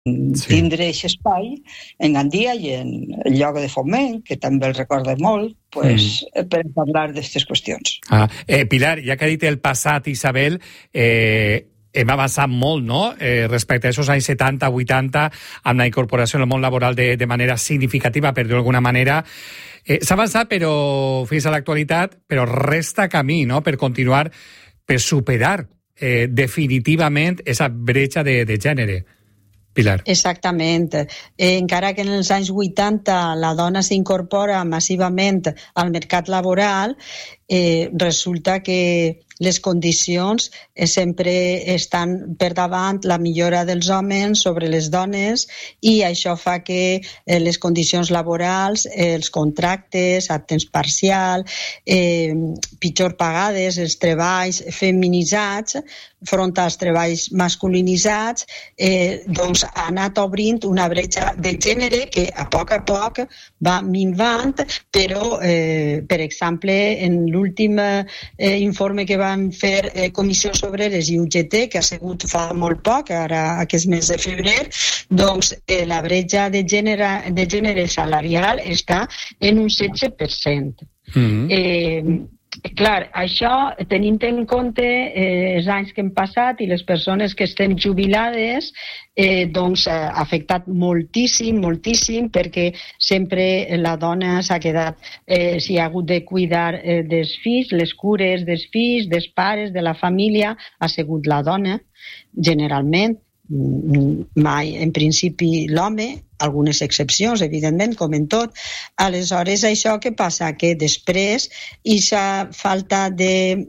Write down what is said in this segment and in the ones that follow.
tindre aquest espai en Gandia i en el lloc de Foment, que també el recorda molt, per parlar d'aquestes qüestions. Pilar, ja que ha dit el passat, Isabel, hem avançat molt, no?, respecte a aquests anys 70-80, amb la incorporació en el món laboral de manera significativa, per dir-ho d'alguna manera. S'ha avançat, però fins a l'actualitat, però resta camí, no?, per continuar, per superar definitivament aquesta bretxa de gènere. Pilar. Exactament. Encara que en els anys 80 la dona s'incorpora massivament al mercat laboral, resulta que les condicions sempre estan per davant la millora dels homes sobre les dones i això fa que les condicions laborals, els contractes a temps parcial, pitjor pagades, els treballs feminitzats front als treballs masculinitzats, doncs ha anat obrint una bretxa de gènere que a poc va minvant, però, per exemple, en l'últim informe que van fer Comissions Obreres i UGT, que ha sigut fa molt poc, ara aquest mes de febrer, doncs la bretxa de gènere salarial està en un 16%. Clar, això, tenint en compte els anys que hem passat i les persones que estem jubilades, doncs ha afectat moltíssim, perquè sempre la dona s'ha quedat, s'hi ha hagut de cuidar dels fills, les cures dels fills, dels pares, de la família, ha sigut la dona, generalment, mai en principi l'home, algunes excepcions, evidentment, com en tot. Aleshores, això què passa? Que després, aquesta falta de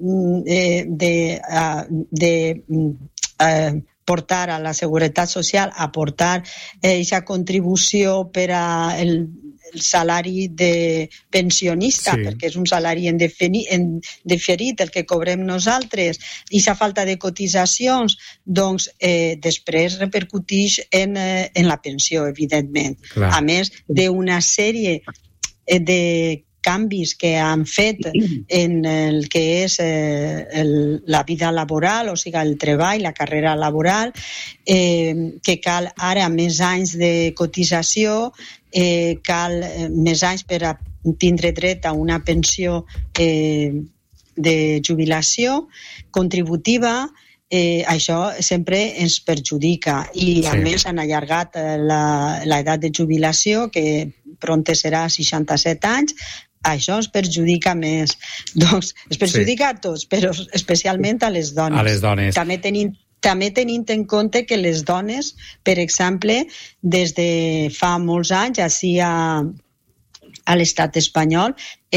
portar a la Seguretat Social, aportar aquesta contribució per al salari de pensionista, perquè és un salari en diferit el que cobrem nosaltres, i aquesta falta de cotitzacions, doncs després repercuteix en la pensió, evidentment. A més d'una sèrie de canvis que han fet en el que és la vida laboral, o sigui, el treball, la carrera laboral, que cal ara més anys de cotització, cal més anys per a tindre dret a una pensió de jubilació contributiva. Això sempre ens perjudica i a més han allargat l'edat de jubilació, que prompte serà 67 anys. Això ens perjudica més. Doncs es perjudica a tots, però especialment a les dones. A les dones. També tenint en compte que les dones, per exemple, des de fa molts anys, així a l'estat espanyol,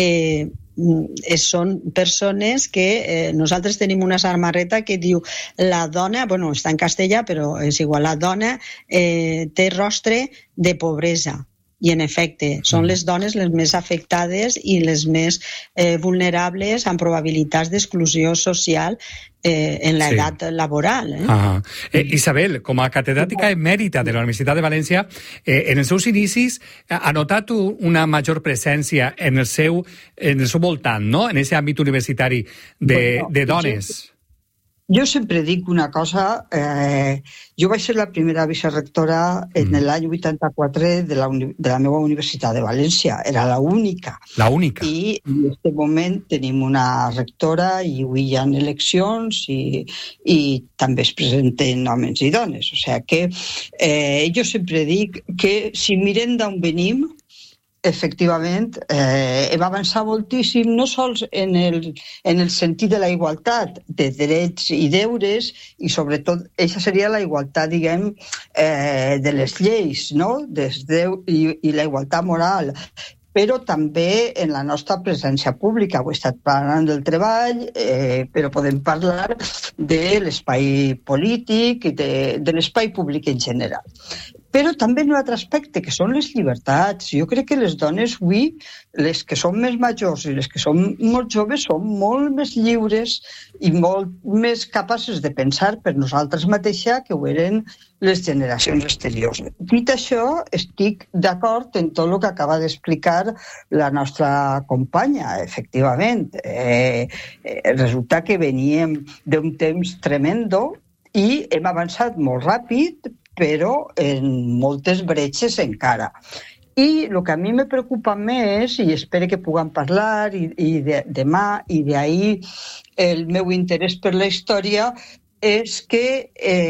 són persones que nosaltres tenim una samarreta que diu la dona, bueno, està en castellà, però és igual, la dona té rostre de pobresa. I, en efecte, són les dones les més afectades i les més vulnerables amb probabilitats d'exclusió social en l'edat laboral. Isabel, com a catedràtica emèrita de la Universitat de València, en els seus inicis ha notat una major presència en el seu voltant, no?, en aquest àmbit universitari de dones. Jo sempre dic una cosa, jo vaig ser la primera vicerectora en l'any 84 de la meva Universitat de València, era l'única. L'única. I en aquest moment tenim una rectora i avui hi ha eleccions i també es presenten homes i dones. O sigui que jo sempre dic que si mirem d'on venim, efectivament, hem avançat moltíssim, no sols en el sentit de la igualtat de drets i deures, i sobretot, aquesta seria la igualtat, diguem, de les lleis, no?, i la igualtat moral, però també en la nostra presència pública. Ho he estat parlant del treball, però podem parlar de l'espai polític i de l'espai públic en general. Però també en un altre aspecte, que són les llibertats. Jo crec que les dones avui, les que són més majors i les que són molt joves, són molt més lliures i molt més capaces de pensar per nosaltres mateixa que ho eren les generacions exteriors. Dit això, estic d'acord en tot el que acaba d'explicar la nostra companya, efectivament. Resulta que veníem d'un temps tremendo i hem avançat molt ràpid, però en moltes bretxes encara. I el que a mi me preocupa més, i espero que puguem parlar demà, i d'ahir el meu interès per la història, és que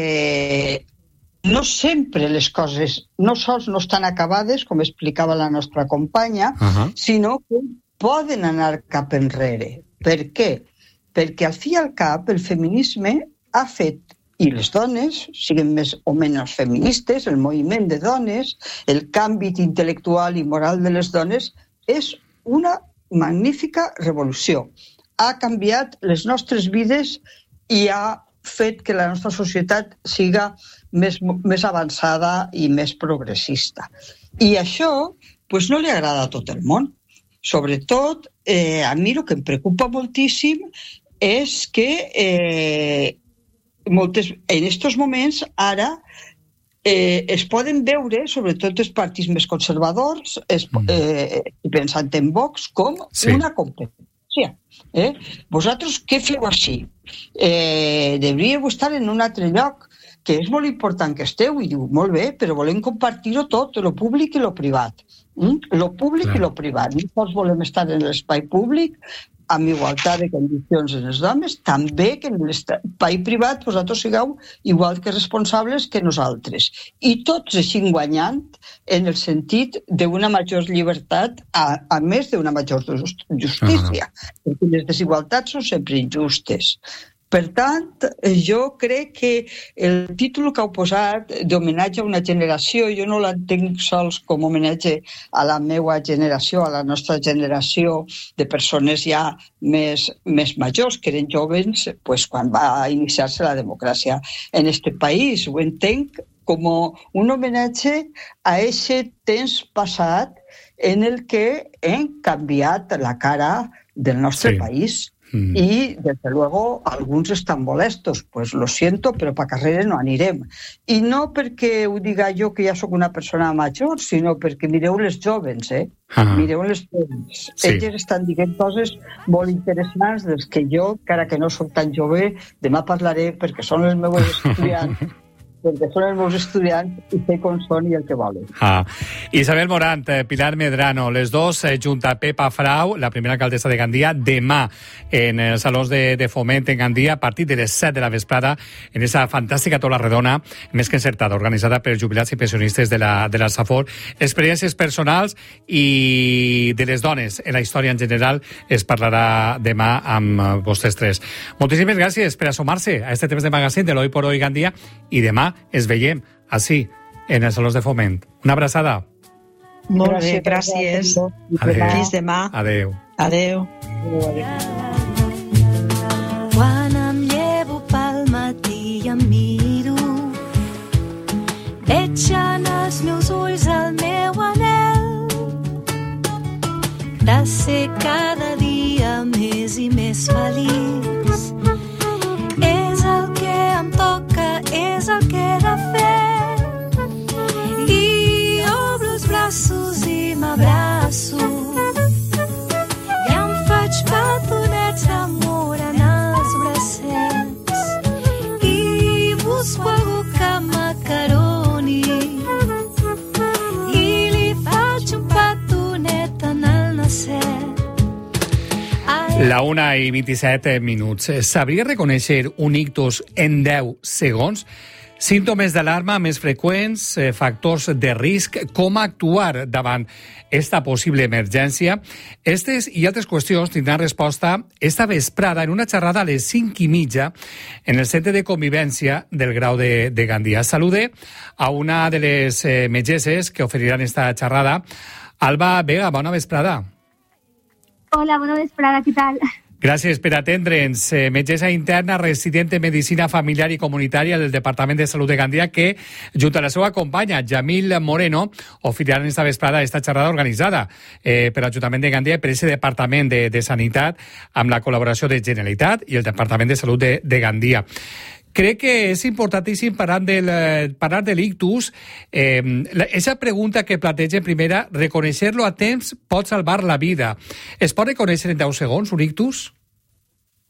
no sempre les coses no sols no estan acabades, com explicava la nostra companya, sinó que poden anar cap enrere. Per què? Perquè al fi i al cap el feminisme ha fet, i les dones, siguin més o menys feministes, el moviment de dones, el canvi intel·lectual i moral de les dones, és una magnífica revolució. Ha canviat les nostres vides i ha fet que la nostra societat siga més avançada i més progressista. I això no li agrada a tot el món. Sobretot, a mi el que em preocupa moltíssim és que en aquests moments ara es poden veure, sobretot els partits més conservadors, pensant en Vox, com una competència. Vosaltres què feu així? Devríeu estar en un altre lloc, que és molt important que esteu, i diu, molt bé, però volem compartir-ho tot, lo públic i lo privat. Lo públic i lo privat. Nosaltres volem estar en l'espai públic amb igualtat de condicions en els homes, també que en l'espai privat vosaltres sigueu igual que responsables que nosaltres. I tots així guanyant en el sentit d'una major llibertat, a més d'una major justícia, perquè les desigualtats són sempre injustes. Per tant, jo crec que el títol que heu posat d'homenatge a una generació, jo no l'entenc sols com homenatge a la meva generació, a la nostra generació de persones ja més majors, que eren joves quan va iniciar-se la democràcia en aquest país. Ho entenc com un homenatge a aquest temps passat en el que hem canviat la cara del nostre país. Y desde luego alguns estan molestos, pues lo siento, però pa carrera no anirem. I no perquè ho diga jo que ja sóc una persona major, sinó perquè mireu les joves, mireu les joves. Elles estan dient coses molt interessants dels que jo, encara que no soc tan jove, demà parlaré perquè són els meus estudiants, perquè són els meus estudiants i sé com són i el que volen. Isabel Morant, Pilar Medrano, les dos, junta a Pepa Frau, la primera alcaldessa de Gandia, demà en els salons de Foment en Gandia, a partir de les 7 de la vesprada, en esa fantàstica taula redona, més que encertada, organitzada per jubilats i pensionistes de la Safor. Experiències personals i de les dones en la història en general es parlarà demà amb vostès tres. Moltíssimes gràcies per assomar-se a este temps de magazín de l'Hoy por Hoy Gandia i demà es veiem així en els salons de Foment. Una abraçada. Molt bé, gràcies. Fins demà. Adéu. Adéu. Quan em llevo pel matí i em miro, veig en els meus ulls el meu anhel de ser cada dia més i més feliç. És el que em toca, és el que he de fer, i obro els braços i m'abraço i em faig petonets d'amor en els bracets i busco algú que m'acaroni i li faig un petonet en el nasset. La 1:27 minuts. Sabria reconèixer un ictus en 10 segons? Símptomes d'alarma més freqüents, factors de risc, com actuar davant esta possible emergència. Estes i altres qüestions tindran resposta esta vesprada en una xerrada a les 5:30 en el Centre de Convivència del Grau de Gandia. Salude a una de les metgesses que oferiran esta xerrada. Alba Vega, bona vesprada. Hola, bona vesprada, què tal? Gràcies per atendre'ns. Metgessa interna, resident en Medicina Familiar i Comunitària del Departament de Salut de Gandia, que, junt a la seva companya, Yamil Moreno, oferiran esta vesprada esta xerrada organitzada per l'Ajuntament de Gandia i per aquest Departament de Sanitat, amb la col·laboració de Generalitat i el Departament de Salut de Gandia. Crec que és importantíssim parlar de l'ictus. Esa pregunta que planteja primera, reconèixer-lo a temps pot salvar la vida. Es pot reconèixer en 10 segons un ictus?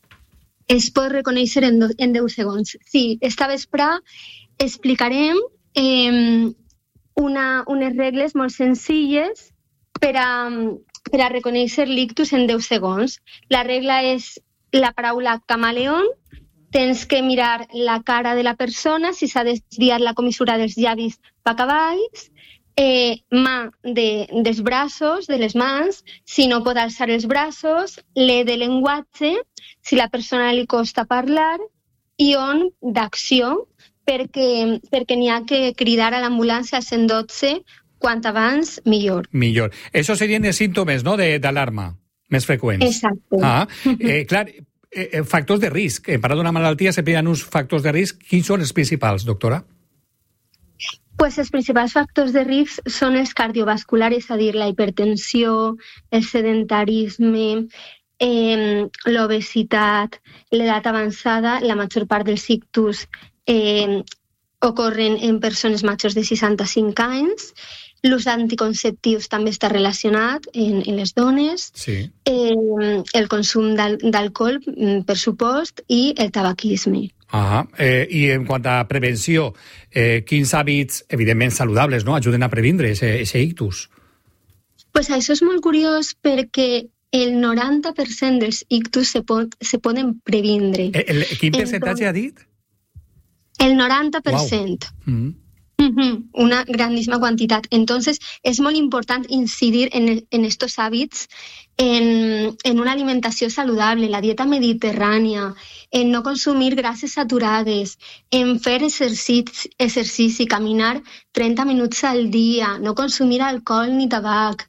Es pot reconèixer en 10 segons. Sí, esta vespre explicarem unes regles molt senzilles per a reconèixer l'ictus en 10 segons. La regla és la paraula camaleón. Tens que mirar la cara de la persona, si s'ha desviat la comissura dels llavis cap avall, mà dels braços, de les mans, si no pot alçar els braços, l'E de llenguatge, si la persona li costa parlar, i on d'acció, perquè n'hi ha que cridar a l'ambulància al 112 quant abans, millor. Millor. Això serien els símptomes, no?, d'alarma més freqüents. Exacte. Clar, factors de risc. En parlar d'una malaltia sempre hi ha uns factors de risc. Quins són els principals, doctora? Pues els principals factors de risc són els cardiovasculars, és a dir, la hipertensió, el sedentarisme, l'obesitat, l'edat avançada. La major part dels ictus ocorren en persones majors de 65 anys. L'ús d'anticonceptius també està relacionat en les dones. Sí. El consum d'alcohol, per supost, i el tabaquisme. I en quant a prevenció, quins hàbits, evidentment saludables, no?, ajuden a previndre aquest ictus? Pues això és molt curiós perquè el 90% dels ictus se poden previndre. Quin percentatge ha dit? El 90%. Wow. Una grandísima quantitat. Entonces, es molt important incidir en estos hàbits, en una alimentació saludable, la dieta mediterrània, en no consumir grasses saturades, en fer exercici, caminar 30 minuts al dia, no consumir alcohol ni tabac,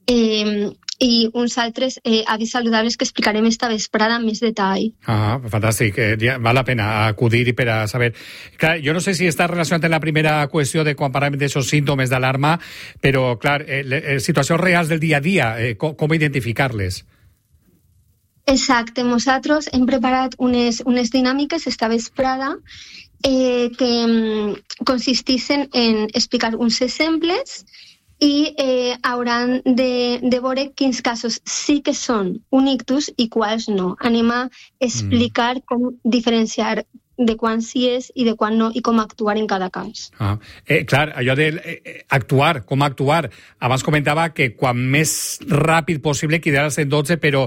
i uns altres hàbits saludables que explicarem esta vesprada amb més detall. Fantàstic. Val la pena acudir per a saber. Clar, jo no sé si està relacionat amb la primera qüestió de quan parlem d'aquests símptomes d'alarma, però, clar, situacions reals del dia a dia, com identificar-les? Exacte. Nosaltres hem preparat unes dinàmiques esta vesprada que consisteixen en explicar uns exemples i hauran de veure quins casos sí que són un ictus i quals no. Anem a explicar com diferenciar de quan sí és i de quan no i com actuar en cada cas. Clar, allò d'actuar, com actuar. Abans comentava que quan més ràpid possible cridar al 112, però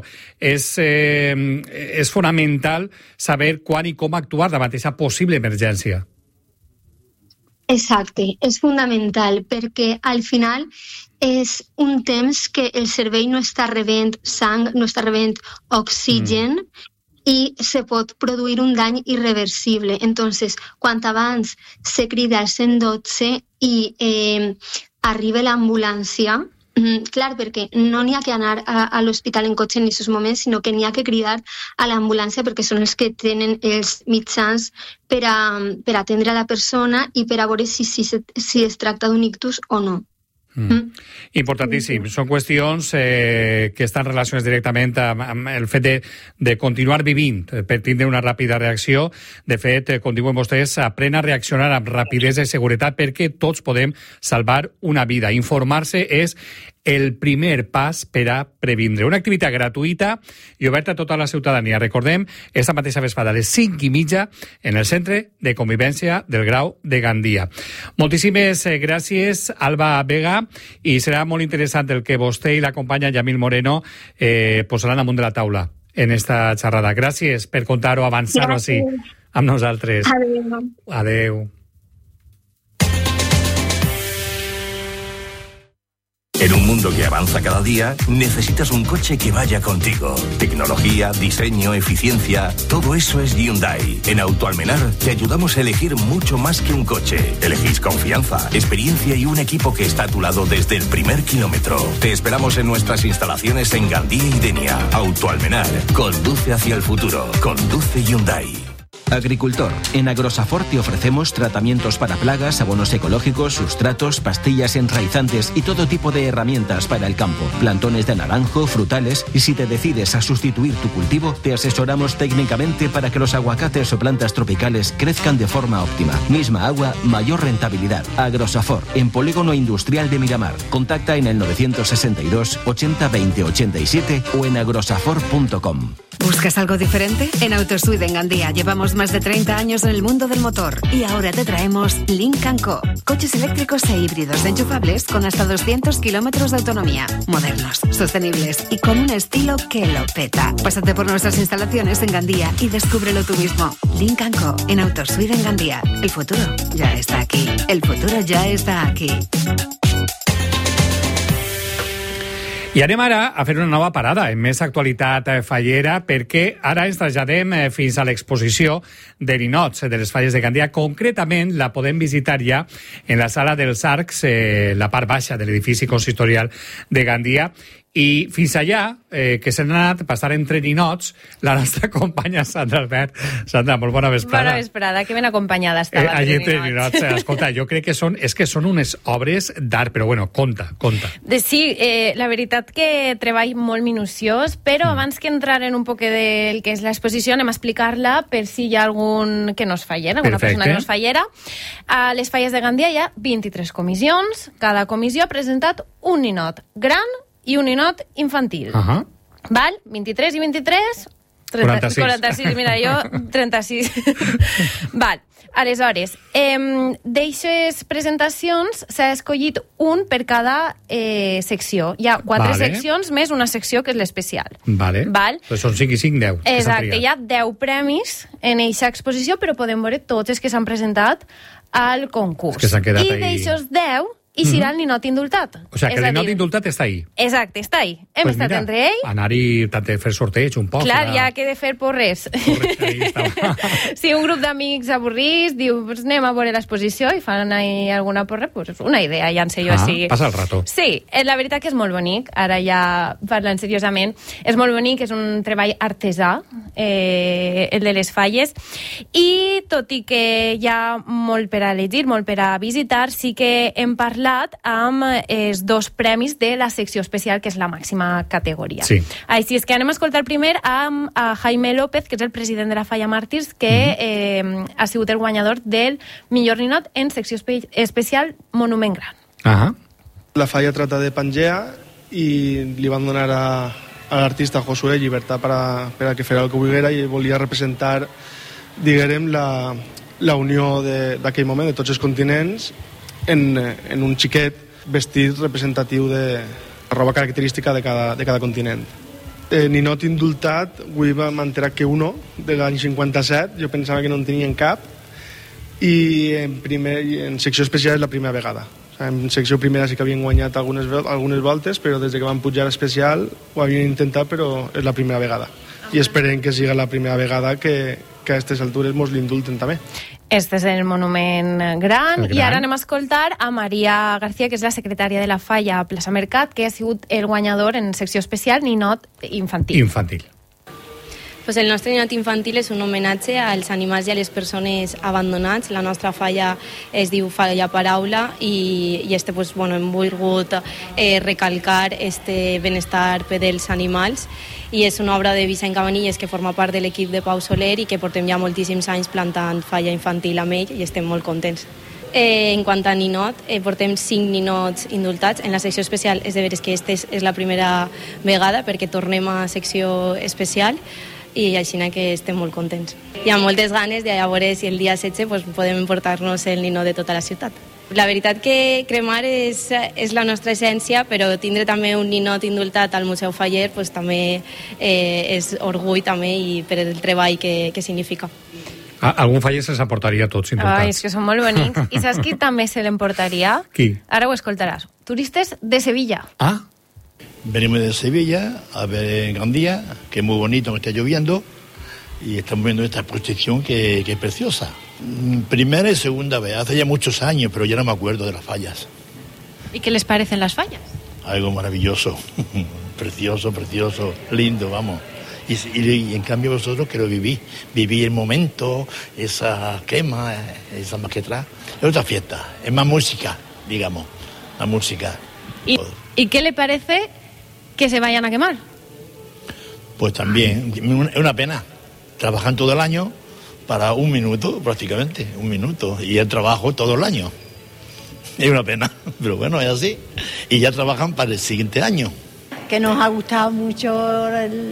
és fonamental saber quan i com actuar davant d'aquesta possible emergència. Exacte, és fundamental perquè al final és un temps que el cervell no està rebent sang, no està rebent oxigen i se pot produir un dany irreversible. Entonces, quan abans se crida al 112 i arriba l'ambulància, clar, perquè no n'hi ha que anar a l'hospital en cotxe en aquests moments, sinó que n'hi ha que cridar a l'ambulància perquè són els que tenen els mitjans per atendre a la persona i per a veure si es tracta d'un ictus o no. Importantíssim. Són qüestions que estan relacionades directament amb el fet de continuar vivint per tindre una ràpida reacció. De fet, com diuen vostès, aprèn a reaccionar amb rapidesa i seguretat perquè tots podem salvar una vida. Informar-se és el primer pas per a previndre. Una activitat gratuïta i oberta a tota la ciutadania. Recordem, esta mateixa vesprada a les 5:30 en el Centre de Convivència del Grau de Gandia. Moltíssimes gràcies, Alba Vega, i serà molt interessant el que vostè i la companya Yamil Moreno posaran damunt de la taula en esta xerrada. Gràcies per contar-ho, avançar-ho així amb nosaltres. Adeu. En un mundo que avanza cada día, necesitas un coche que vaya contigo. Tecnología, diseño, eficiencia, todo eso es Hyundai. En Autoalmenar te ayudamos a elegir mucho más que un coche. Elegís confianza, experiencia y un equipo que está a tu lado desde el primer kilómetro. Te esperamos en nuestras instalaciones en Gandía y Denia. Autoalmenar, conduce hacia el futuro. Conduce Hyundai. Agricultor, en Agrosafor te ofrecemos tratamientos para plagas, abonos ecológicos, sustratos, pastillas enraizantes y todo tipo de herramientas para el campo, plantones de naranjo, frutales, y si te decides a sustituir tu cultivo, te asesoramos técnicamente para que los aguacates o plantas tropicales crezcan de forma óptima. Misma agua, mayor rentabilidad. Agrosafor, en Polígono Industrial de Miramar. Contacta en el 962 80 20 87 o en agrosafor.com. ¿Buscas algo diferente? En Autosuite en Gandía llevamos más de 30 años en el mundo del motor y ahora te traemos Lynk & Co. Coches eléctricos e híbridos enchufables con hasta 200 kilómetros de autonomía. Modernos, sostenibles y con un estilo que lo peta. Pásate por nuestras instalaciones en Gandía y descúbrelo tú mismo. Lynk & Co. en Autosuite en Gandía. El futuro ya está aquí. El futuro ya está aquí. I anem ara a fer una nova parada en més actualitat fallera, perquè ara ens traslladem fins a l'exposició de ninots de les falles de Gandia. Concretament la podem visitar ja en la sala dels Arcs, la part baixa de l'edifici consistorial de Gandia. I fins allà, que s'han anat a passar entre ninots, la nostra companya Sandra Albert. Sandra, molt bona vesprada. Bona vesprada, que ben acompanyada estava. Allí entre ninots. Escolta, jo crec que són unes obres d'art, però bueno, conta. Sí, la veritat que treball molt minuciós, però abans que entrar en un poc del que és l'exposició, anem a explicar-la per si hi ha algun que no es fallera, alguna persona que no es fallera. A les falles de Gandia hi ha 23 comissions. Cada comissió ha presentat un ninot gran i un ninot infantil. Val? 23 i 23... 46, mira, jo 36. Val. Aleshores, d'eixes presentacions s'ha escollit un per cada secció. Hi ha 4 seccions més una secció que és l'especial. Val? Pues són 5 i 5, 10. Exacte, hi ha 10 premis en eixa exposició, però podem veure tots els que s'han presentat al concurs. I d'eixos 10 i serà el ninot indultat. O sigui, que el ninot indultat està ahí. Exacte, està ahí. Hem estat entre ell. Anar-hi, tant de fer sorteig un poc. Clar, ja que de fer por res. Si un grup d'amics avorrits diu, pues anem a veure l'exposició i fan ahí alguna porra, pues una idea, ja en sé jo així. Passa el rato. Sí, la veritat que és molt bonic, ara ja parlant seriosament, és molt bonic, és un treball artesà, el de les falles, i tot i que hi ha molt per a llegir, molt per a visitar, sí que hem parlat amb els 2 premis de la secció especial, que és la màxima categoria. Sí. Així és que anem a escoltar primer a Jaime López, que és el president de la Falla Màrtirs, que ha sigut el guanyador del millor ninot en secció especial Monument Gran. La Falla trata de Pangea i li van donar a l'artista Josué llibertat per a que fera el que volguera i volia representar, diguem, la unió d'aquell moment de tots els continents en un xiquet vestit representatiu de roba característica de cada continent. Ninot indultat, avui vam enterar que uno, de l'any 57, jo pensava que no en tenien cap, i en secció especial és la primera vegada. En secció primera sí que havien guanyat algunes voltes, però des que van pujar a especial ho havien intentat, però és la primera vegada. I esperem que siga la primera vegada que a aquestes altures mos l'indulten també. Este és el Monument Gran. I ara anem a escoltar a Maria García, que és la secretària de la Falla Plaça Mercat, que ha sigut el guanyador en secció especial ninot infantil. Pues el nostre ninot infantil és un homenatge als animals i a les persones abandonats. La nostra falla es diu Falla Paraula i pues, hem volgut recalcar este benestar per dels animals, i és una obra de Vicent Cabanilles, que forma part de l'equip de Pau Soler i que portem ja moltíssims anys plantant falla infantil amb ell i estem molt contents. En quant a ninot, portem 5 ninots indultats. En la secció especial és de veres que aquesta és la primera vegada perquè tornem a secció especial i així que estem molt contents. Hi ha moltes ganes de veure si el dia 16 pues, podem emportar-nos el ninot de tota la ciutat. La veritat que cremar és la nostra essència, però tindre també un ninot indultat al Museu Faller pues, també és orgull també i per el treball que significa. Algun faller se'ls aportaria tots indultats. És que són molt bonics. I saps qui també se l'emportaria? Qui? Ara ho escoltaràs. Turistes de Sevilla. Venimos de Sevilla a ver Gandía, que es muy bonito, que está lloviendo, y estamos viendo esta exposición que es preciosa. Primera y segunda vez, hace ya muchos años, pero ya no me acuerdo de las fallas. ¿Y qué les parecen las fallas? Algo maravilloso, precioso, lindo, vamos. Y en cambio vosotros que lo viví el momento, esa quema, esa maquetra, es otra fiesta, es más música, digamos, la música. ¿Y qué le parece que se vayan a quemar? Pues también, es una pena. Trabajan todo el año para un minuto, prácticamente, un minuto. Y el trabajo todo el año. Es una pena, pero bueno, es así. Y ya trabajan para el siguiente año. que nos ha gustado mucho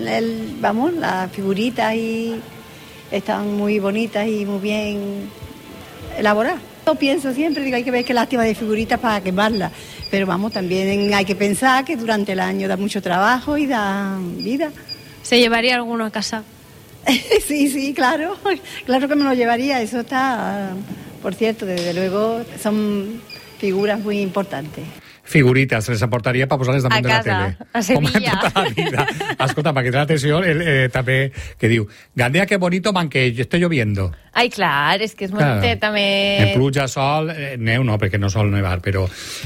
las figuritas y están muy bonitas y muy bien elaboradas. Yo pienso siempre, digo, hay que ver qué lástima de figuritas para quemarlas, pero también hay que pensar que durante el año da mucho trabajo y da vida. ¿Se llevaría alguno a casa? Sí, claro que me lo llevaría, eso está, por cierto, desde luego son figuras muy importantes. Figuritas, se les aportaria per posar-les damunt de la tele. A Sevilla. Com tota la vida. Escolta, m'ha cridat l'atenció també que diu, Gandea, que bonito manqueix, estoy lloviendo. Ai, clar, és que és molt també... En pluja, sol, neu no, perquè no sol nevar, però...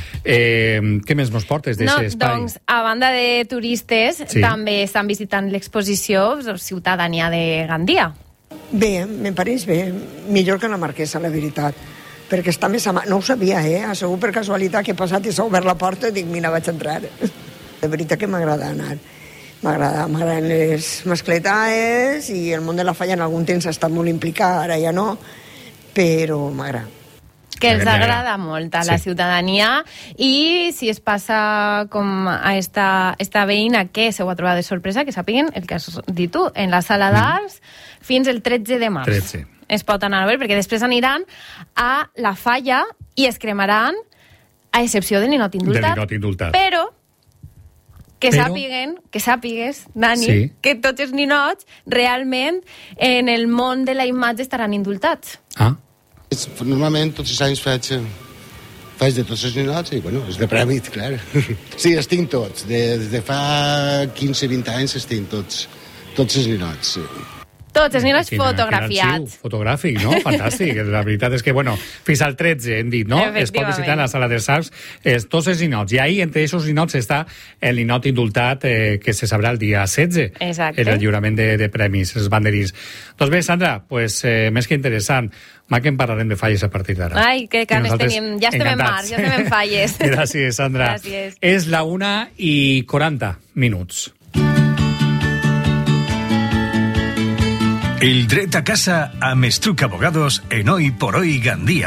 què més mos portes d'aquest espai? Doncs, a banda de turistes, també estan visitant l'exposició Ciutadania de Gandia. Bé, me pareix bé. Millor que la Marquesa, la veritat. Perquè està més a mà. No ho sabia, Segur per casualitat que he passat i s'ha obert la porta i dic, mira, vaig entrar. De veritat que m'agrada anar. M'agraden les mascletaes i el món de la falla en algun temps ha estat molt implicat, ara ja no, però m'agrada. Que els agrada molt a la ciutadania i si es passa com a esta veïna que se ho ha trobat de sorpresa, que sàpiguen el que has dit tu, en la sala d'arts fins el 13 de març. 13. Es pot anar a veure, perquè després aniran a la falla i es cremaran, a excepció del ninot indultat. Però que sàpigues, Dani, que tots els ninots realment en el món de la imatge estaran indultats. Normalment tots els anys faig de tots els ninots i, és de prèmit, clar. Sí, els tinc tots. Des de fa 15-20 anys els tinc tots els ninots, sí. Tots els ninots fotografiats. Fotogràfic, no? Fantàstic. La veritat és que, fins al 13 hem dit, no? Es pot visitar la sala dels arts tots els ninots. I ahí, entre aquests ninots, està el ninot indultat que se sabrà el dia 16. Exacte. En el lliurament de premis, els banderins. Doncs bé, Sandra, més que interessant. Que en parlarem de falles a partir d'ara. Ai, que ganes tenim. Ja estem en març, ja estem en falles. Gràcies, Sandra. Gràcies. És la 1:40 minuts. El dret a casa amb Estruc Abogados en Hoy por Hoy Gandia.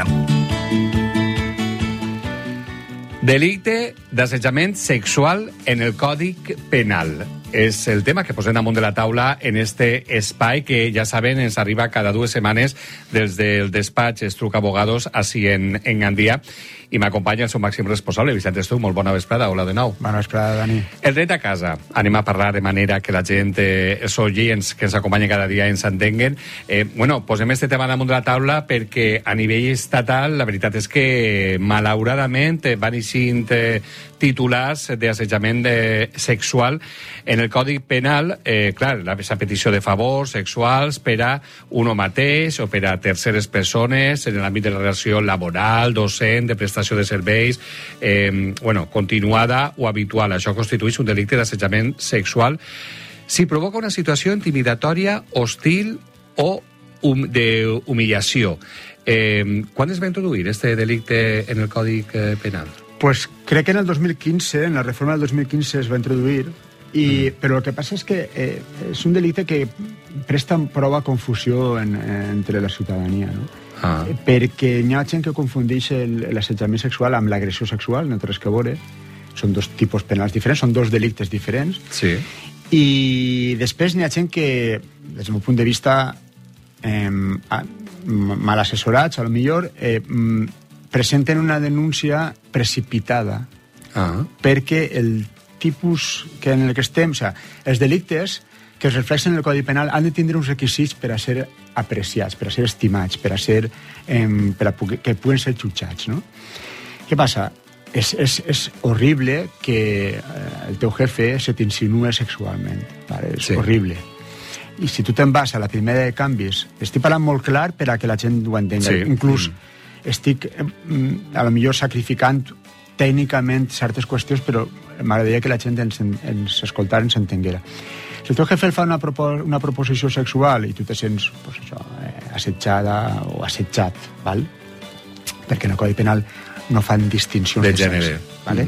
Delicte d'assetjament sexual en el Codi Penal. És el tema que posem damunt de la taula en este espai que, ja saben, ens arriba cada 2 setmanes des del despatx Estruc Abogados així en Gandia. I m'acompanya el seu màxim responsable, Vicent Estruc. Molt bona vesprada, hola de nou. Bona vesprada, Dani. El dret a casa. Anem a parlar de manera que la gent, els oients que ens acompanyen cada dia ens entenguen. Posem este tema damunt de la taula perquè a nivell estatal la veritat és que malauradament van eixint titulars d'assetjament sexual en el Codi Penal, clar, la petició de favors sexuals per a uno mateix o per a terceres persones en l'àmbit de la relació laboral, docent, de prestació de serveis, continuada o habitual. Això constitueix un delicte d'assetjament sexual si provoca una situació intimidatòria, hostil o d'humillació. Quan es va introduir este delicte en el Codi Penal? Pues crec que en el 2015, en la reforma del 2015 es va introduir, però el que passa és que és un delicte que presta prou confusió entre la ciutadania, no? Perquè hi ha gent que confundeix l'assetjament sexual amb l'agressió sexual, no té res que veure. Són dos tipus penals diferents, són dos delictes diferents. Sí. I després hi ha gent que, des del meu punt de vista, mal assessorats, a lo millor, presenten una denúncia precipitada perquè el tipus en el que estem, els delictes que es reflexen en el Codi Penal han de tindre uns requisits per a ser apreciats, per a ser estimats, que puguen ser jutjats, no? Què passa? És horrible que el teu jefe se t'insinue sexualment, és horrible. I si tu te'n vas a la primera de canvis, estic parlant molt clar per a que la gent ho entengui. Inclús estic a lo millor sacrificant tècnicament certes qüestions, però m'agradaria que la gent ens escoltara i ens entenguera. Si el teu jefe fa una proposició sexual i tu te sents assetjada o assetjat, perquè en el Codi Penal no fan distincions de gènere,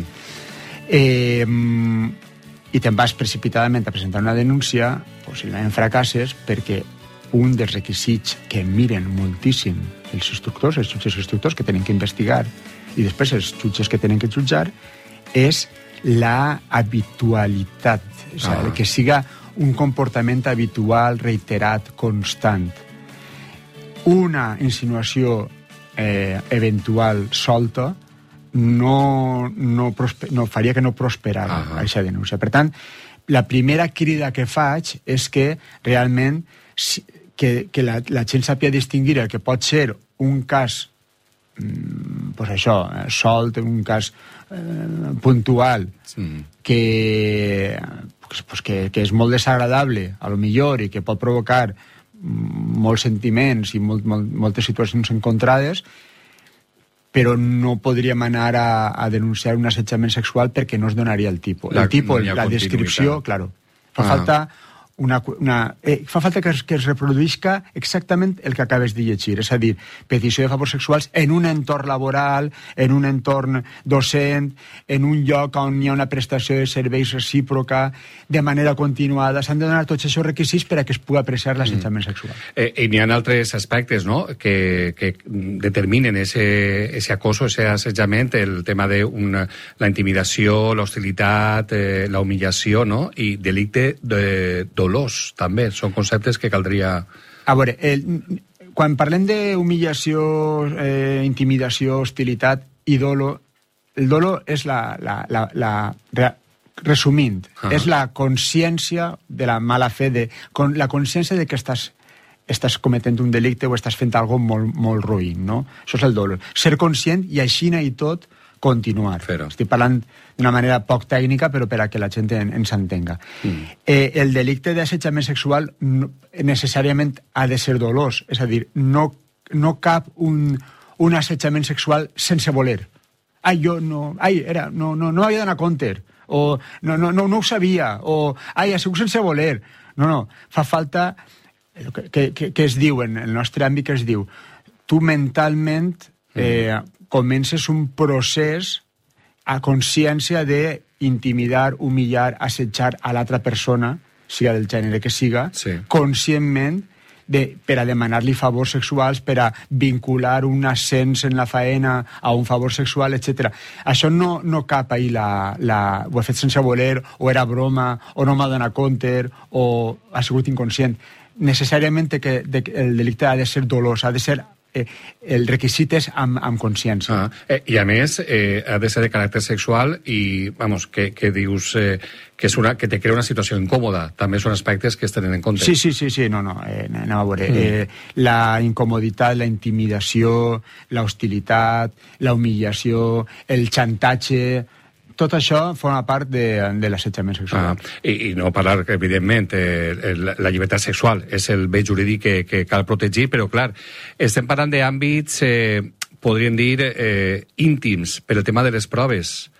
i te'n vas precipitadament a presentar una denúncia, possiblement fracasses perquè un dels requisits que miren moltíssim els instructors, els jutges instructors que tenen que investigar i després els jutges que tenen que jutjar és la habitualitat, o sigui, que siga un comportament habitual, reiterat, constant. Una insinuació eventual solta no faria que no prosperara aquesta denúncia. Per tant, la primera crida que faig és que realment que la gent sàpia distingir el que pot ser un cas pues això, solt, un cas puntual que és molt desagradable, a lo millor, i que pot provocar molts sentiments i moltes situacions encontrades, però no podríem anar a denunciar un assetjament sexual perquè no es donaria el tipus. El tipus, la descripció, claro. Fa falta fa falta que es reproduïsca exactament el que acabes de llegir, és a dir, petició de favors sexuals en un entorn laboral, en un entorn docent, en un lloc on hi ha una prestació de serveis recíproca, de manera continuada. S'han de donar tots aquests requisits per a que es pugui apreciar l'assetjament sexual. I n'hi ha altres aspectes, no?, que determinen ese acoso, ese assetjament, el tema de la intimidació, l'hostilitat, la humillació, no?, i delicte de dolors, també. Són conceptes que caldria... A veure, quan parlem d'humillació, intimidació, hostilitat i dolo, el dolo és resumint, és la consciència de la mala fe, la consciència de que estàs cometent un delicte o estàs fent alguna cosa molt roïn, no? Això és el dolo. Ser conscient i així i tot continuar. Estic parlant d'una manera poc tècnica, però per a que la gent ens entenga. El delicte d'assetjament sexual necessàriament ha de ser dolós, és a dir, no cap un assetjament sexual sense voler. No havia d'anar a compte, o no ho sabia, o ha sigut sense voler. No, fa falta que es diu, en el nostre àmbit que es diu, tu mentalment comences un procés a consciència d'intimidar, humillar, assetjar a l'altra persona, siga del gènere que siga, conscientment, per a demanar-li favors sexuals, per a vincular un ascens en la faena a un favor sexual, etc. Això no cap ahir ho he fet sense voler, o era broma, o no m'ha donat compte, o ha sigut inconscient. Necessàriament el delicte ha de ser dolós, ha de ser... el requisit és amb consciència. I a més, ha de ser de caràcter sexual i, vamos, que dius que te crea una situació incòmoda. També són aspectes que es tenen en compte. Sí, anem a veure. La incomoditat, la intimidació, la hostilitat, la humillació, el xantatge... Tot això forma part de l'assetjament sexual. I no parlar, evidentment, la llibertat sexual és el bé jurídic que cal protegir, però, clar, estem parlant d'àmbits, podríem dir, íntims, per el tema de les proves.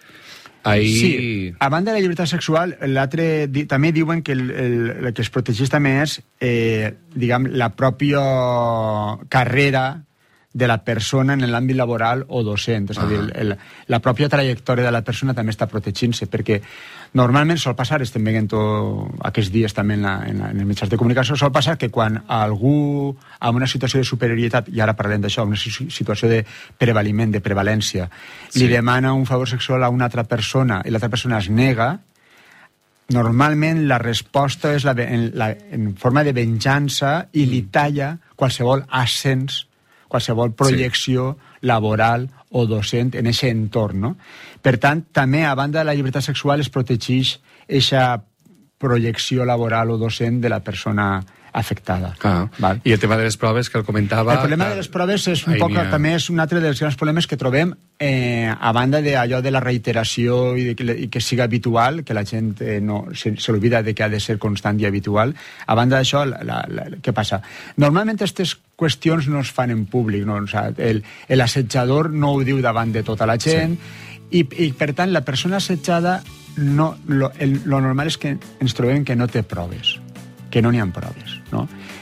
Sí, a banda de la llibertat sexual, també diuen que el que es protegeix també és, diguem, la pròpia carrera de la persona en l'àmbit laboral o docent. És a dir, la pròpia trajectòria de la persona també està protegint-se, perquè normalment sol passar, estem veient aquests dies també en els mitjans de comunicació, sol passar que quan algú amb una situació de superioritat, i ara parlem d'això, una situació de prevaliment, de prevalència, li demana un favor sexual a una altra persona i l'altra persona es nega, normalment la resposta és en forma de venjança i li talla qualsevol ascens, qualsevol projecció laboral o docent en aquest entorn, no? Per tant, també, a banda de la llibertat sexual, es protegeix aquesta projecció laboral o docent de la persona afectada. I el tema de les proves que el comentava... El problema de les proves és també és un altre dels grans problemes que trobem, a banda d'allò de la reiteració i que siga habitual, que la gent s'olvida de que ha de ser constant i habitual. A banda d'això, què passa? Normalment aquestes qüestions no es fan en públic, no? L'assetjador no ho diu davant de tota la gent, i per tant la persona assetjada, lo normal és que ens trobem que no té proves, que no n'hi ha proves, no?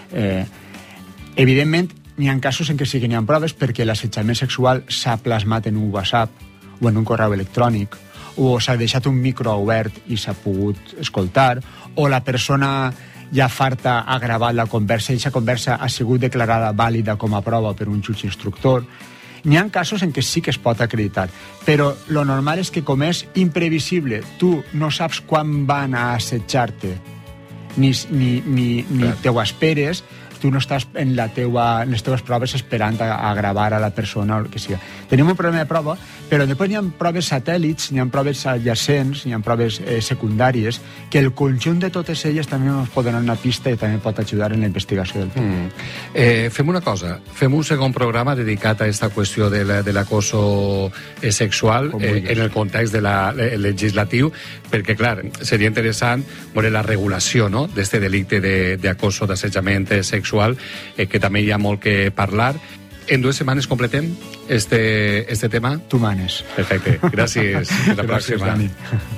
Evidentment, n'hi ha casos en què sí que n'hi ha proves perquè l'assetjament sexual s'ha plasmat en un WhatsApp o en un correu electrònic, o s'ha deixat un micro obert i s'ha pogut escoltar, o la persona ja farta ha gravat la conversa i aquesta conversa ha sigut declarada vàlida com a prova per un jutge instructor. N'hi ha casos en què sí que es pot acreditar, però lo normal és que com és imprevisible, tu no saps quan van a assetjar-te, ni te ho esperes, tu no estàs en les teves proves esperant a gravar a la persona o el que sigui. Tenim un problema de prova, però després hi ha proves satèl·lits, hi ha proves adjacents, hi ha proves secundàries, que el conjunt de totes elles també ens pot donar una pista i també pot ajudar en la investigació del tema. Fem una cosa, fem un segon programa dedicat a aquesta qüestió de l'acoso sexual en el context legislatiu, perquè, clar, seria interessant veure la regulació, no?, d'este delicte d'acoso, d'assetjament sexual, que també hi ha molt que parlar. En 2 setmanes completem este tema? Tu manes. Perfecte. Gràcies. Fins la pròxima. Dani.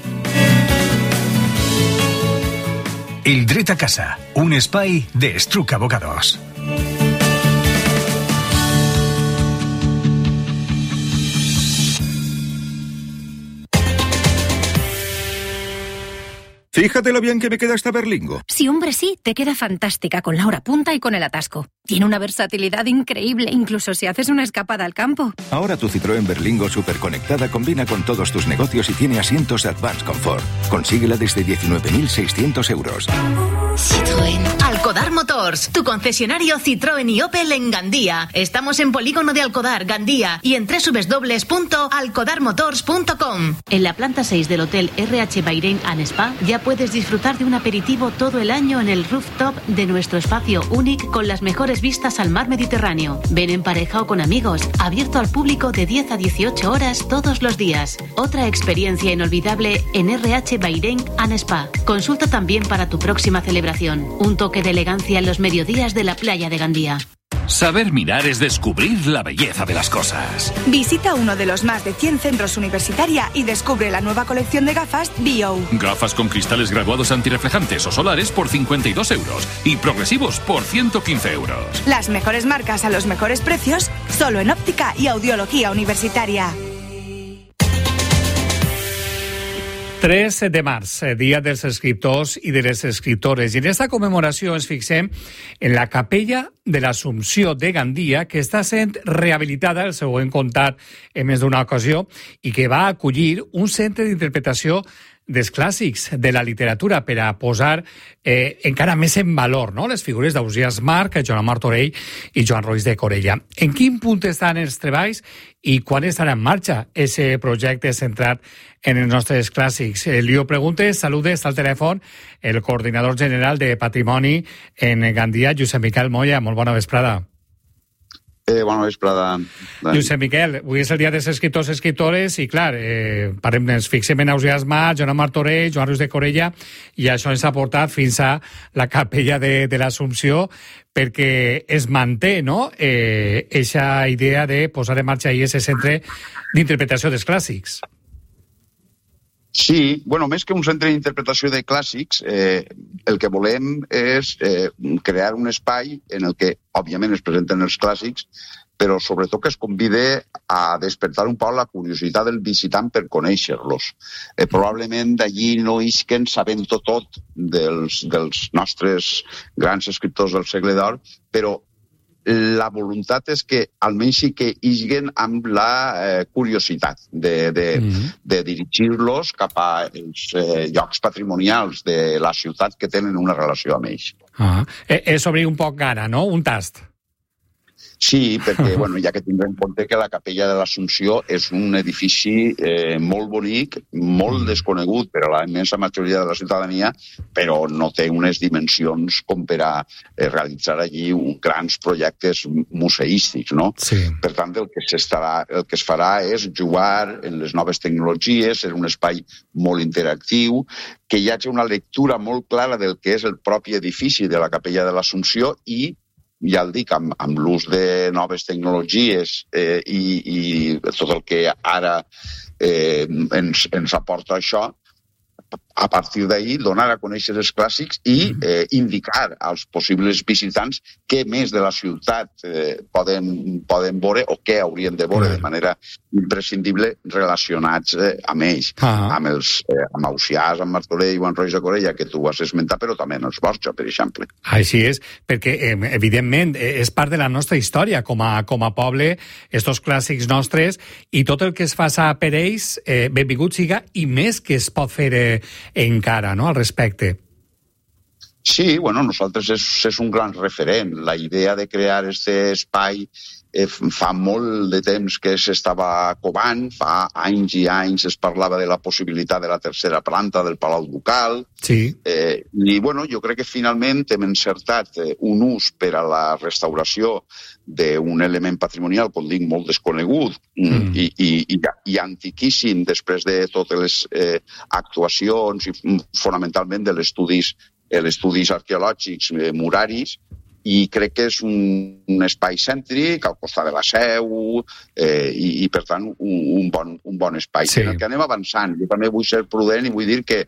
El dret a casa, un espai d'Estruc Abogados. Fíjate lo bien que me queda esta berlingo. Sí, hombre, sí, te queda fantástica con la hora punta y con el atasco. Tiene una versatilidad increíble, incluso si haces una escapada al campo. Ahora tu Citroën Berlingo superconectada combina con todos tus negocios y tiene asientos Advanced Comfort. Consíguela desde 19.600 euros. Citroën. Alcodar Motors, tu concesionario Citroën y Opel en Gandía. Estamos en Polígono de Alcodar, Gandía, y en www.alcodarmotors.com. En la planta 6 del Hotel RH Bahrein and Spa ya puedes disfrutar de un aperitivo todo el año en el rooftop de nuestro espacio único con las mejores vistas al mar Mediterráneo. Ven en pareja o con amigos, abierto al público de 10 a 18 horas todos los días. Otra experiencia inolvidable en RH Bahrein and Spa. Consulta también para tu próxima celebración. Un toque de elegancia en los mediodías de la playa de Gandía. Saber mirar es descubrir la belleza de las cosas. Visita uno de los más de 100 centros universitaria y descubre la nueva colección de gafas BO. Gafas con cristales graduados antirreflejantes o solares por 52 euros y progresivos por 115 euros. Las mejores marcas a los mejores precios, solo en Óptica y Audiología Universitaria. 3 de març, dia dels escriptors i de les escriptores. I en aquesta commemoració ens fixem en la capella de l'Assumpció de Gandia, que està sent rehabilitada, el següent contat en més d'una ocasió, i que va acollir un centre d'interpretació dels clàssics de la literatura per a posar encara més en valor, no?, les figures d'Ausiàs March, Joan Martorell i Joan Roís de Corella. En quin punt estan els treballs i quan estarà en marxa aquest projecte centrat en els nostres clàssics? Lio Preguntes, saludes al telèfon el coordinador general de Patrimoni en Gandia, Josep Miquel Moya. Molt bona vesprada. Bona vesprada. Josep Miquel, avui és el dia dels escriptors i escriptores i, clar, ens fixem en Ausiàs March, Joan Martorell, Joan Roís de Corella, i això ens ha portat fins a la capella de l'Assumpció, perquè es manté, no?, eixa idea de posar en marxa ahir ese centre d'interpretació dels clàssics. Sí, bueno, més que un centre d'interpretació de clàssics, el que volem és crear un espai en el que, òbviament, es presenten els clàssics, però sobretot que es convide a despertar un poc la curiositat del visitant per conèixer-los. Probablement d'allí no isquen sabent-ho tot dels nostres grans escriptors del segle d'or, però la voluntat és que almenys sí que isguen amb la curiositat de dirigir-los cap als llocs patrimonials de la ciutat que tenen una relació amb ells. És obrir un poc gana, no?, un tast. Sí, perquè ja que tindrem en compte que la Capella de l'Assumpció és un edifici molt bonic, molt desconegut per a la immensa majoria de la ciutadania, però no té unes dimensions com per a realitzar allí grans projectes museístics, no? Sí. Per tant, el que es farà és jugar en les noves tecnologies, en un espai molt interactiu, que hi hagi una lectura molt clara del que és el propi edifici de la Capella de l'Assumpció i, ja el dic, amb l'ús de noves tecnologies i tot el que ara ens aporta això, a partir d'ahir donar a conèixer els clàssics i indicar als possibles visitants què més de la ciutat poden veure o què haurien de veure de manera imprescindible relacionats amb ells, amb Ausiàs, amb Martorell o amb Roís de Corella, que tu has esmentat, però també amb els Borja, per exemple. Així és, perquè evidentment és part de la nostra història com a poble, estos clàssics nostres, i tot el que es faça per ells, benvingut siga, i més que es pot fer encara, no?, al respecte. Sí, bueno, nosaltres és un gran referent. La idea de crear aquest espai fa molt de temps que s'estava covant, fa anys i anys es parlava de la possibilitat de la tercera planta del Palau Ducal. Sí. I, bueno, jo crec que finalment hem encertat un ús per a la restauració d'un element patrimonial, com dic, molt desconegut i antiquíssim després de totes les actuacions i fonamentalment de els estudis arqueològics muraris, i crec que és un espai cèntric al costat de la Seu i per tant un bon espai. Sí. En el que anem avançant. Jo també vull ser prudent i vull dir que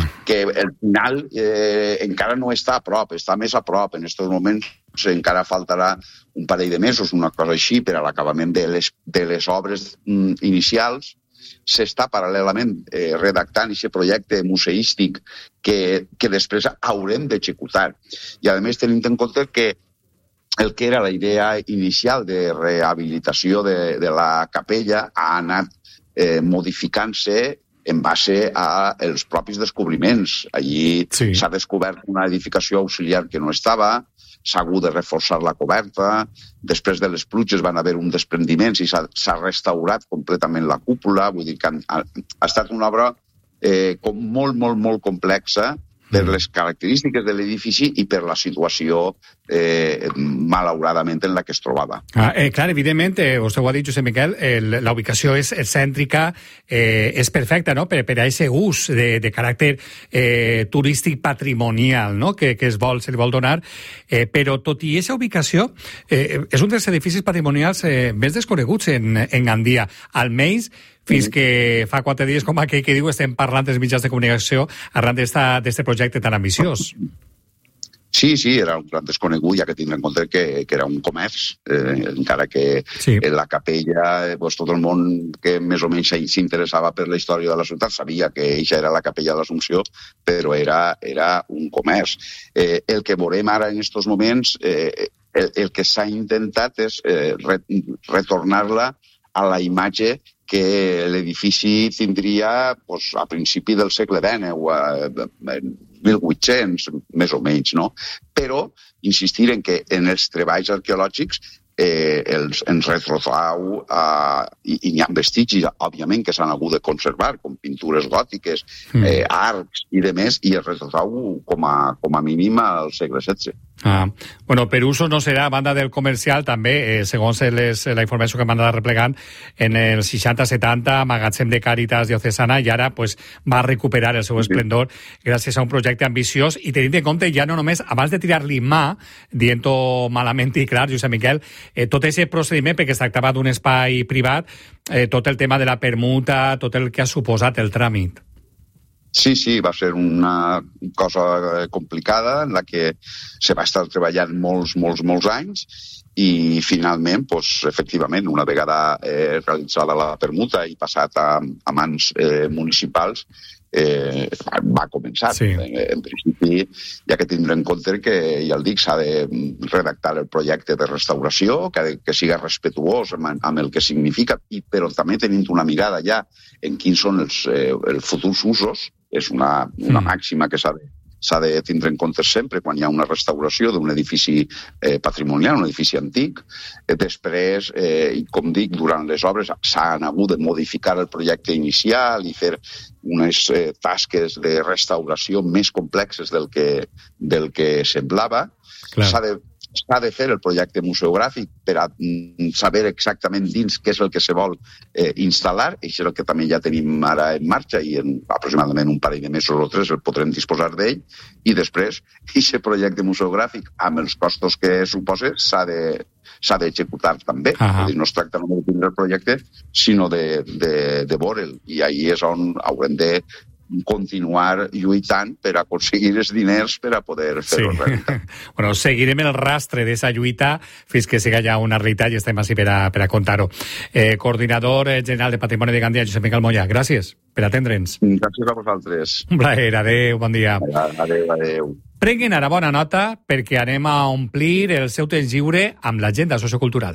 el final encara no està a prop, està més a prop. En aquests moments encara faltarà un parell de mesos, una cosa així, per a l'acabament de les obres inicials. S'està paral·lelament redactant aquest projecte museístic que després haurem d'executar. I, a més, tenint en compte que el que era la idea inicial de rehabilitació de la capella ha anat modificant-se en base als propis descobriments. Allí s'ha descobert una edificació auxiliar que no estava, s'ha hagut de reforçar la coberta, després de les pluges van haver un desprendiment i s'ha restaurat completament la cúpula, vull dir que ha estat una obra molt, molt, molt complexa per les característiques de l'edifici i per la situació malauradament en la que es trobava. Clar, evidentment, vostè ho ha dit, Josep Miquel, la ubicació és cèntrica, és perfecta, no?, per a aquest ús de caràcter turístic patrimonial, no?, que se li vol donar, però tot i aquesta ubicació és un dels edificis patrimonials més desconeguts en Gandia, almenys fins que fa 4 dies, com aquell que diu, estem parlant dels mitjans de comunicació arran d'aquest projecte tan ambiciós. Sí, era un gran desconegut, ja que tindrà en compte que era un comerç, encara que en la capella, tot el món que més o menys s'interessava per la història de la ciutat sabia que això era la capella de l'Assumpció, però era un comerç. El que veurem ara en aquests moments, el que s'ha intentat és retornar-la a la imatge que l'edifici tindria a principi del segle XIX o a 1800, més o menys, no? Però insistir en que en els treballs arqueològics ens retrotrau i n'hi ha vestigis, òbviament, que s'han hagut de conservar, com pintures gòtiques, arcs i demés, i es retrotrau com a mínim al segle XVI. Bueno, per uso no serà, a banda del comercial, també, segons la informació que m'han anat replegant, en el 60-70, magatzem de Càritas diocesana, i ara va recuperar el seu esplendor gràcies a un projecte ambiciós, i tenint en compte ja no només, abans de tirar-li mà, dient-ho malament i clar, Josep Miquel, tot aquest procediment, perquè es tractava d'un espai privat, tot el tema de la permuta, tot el que ha suposat el tràmit. Sí, va ser una cosa complicada en la que se va estar treballant molts anys i finalment, efectivament, una vegada realitzada la permuta i passat a mans municipals, va començar. En principi, ja que tindrem en compte que, ja el dic, s'ha de redactar el projecte de restauració, que siga respetuós amb el que significa, però també tenint una mirada ja en quins són els futurs usos. És una màxima que s'ha de tindre en compte sempre quan hi ha una restauració d'un edifici patrimonial, un edifici antic. Després, com dic, durant les obres s'han hagut de modificar el projecte inicial i fer unes tasques de restauració més complexes del que semblava. S'ha de fer el projecte museogràfic per a saber exactament dins què és el que se vol instal·lar, i això és el que també ja tenim ara en marxa i en aproximadament un parell de mesos o 3 el podrem disposar d'ell, i després aquest projecte museogràfic amb els costos que suposa s'ha d'executar també. No es tracta només de tindre el projecte, sinó de veure'l, i ahí és on haurem de continuar lluitant per aconseguir els diners per a poder fer-ho realitat. Bueno, seguirem el rastre d'esa lluita fins que siga ja una realitat i estem així per a contar-ho. Coordinador general de Patrimoni de Gandia, Josep Miquel Moya, gràcies per atendre'ns. Gràcies a vosaltres. Un plaer, adeu, bon dia. Adeu. Prenguin ara bona nota perquè anem a omplir el seu temps lliure amb l'agenda sociocultural.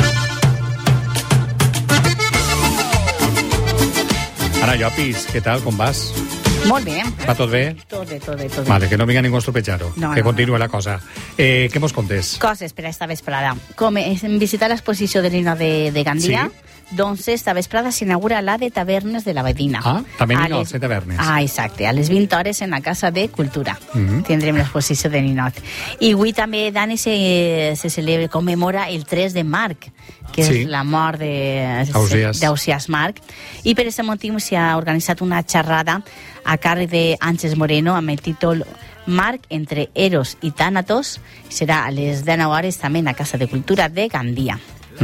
Ana Llopis, què tal, com vas? Molt bé. Va tot bé? Tot bé. Vale, que no vinga ningú a estropejar-ho, que continua la cosa. Què mos contes? Coses per esta vesprada. Com visitar l'exposició de l'Himne de Gandia, doncs esta vesprada s'inaugura la de Tavernes de la Vedina. També Ninot, de Tavernes. Exacte, a les 20 hores en la Casa de Cultura. Tindrem l'exposició de Ninot. I avui també, Dani, se celebra, commemora el 3 de març, que és la mort d'Ausiàs Marc, i per aquest motiu s'ha organitzat una xerrada a càrrec d'Àngels Moreno amb el títol Marc entre Eros i Tànatos. Serà a les 19 hores també a la Casa de Cultura de Gandia.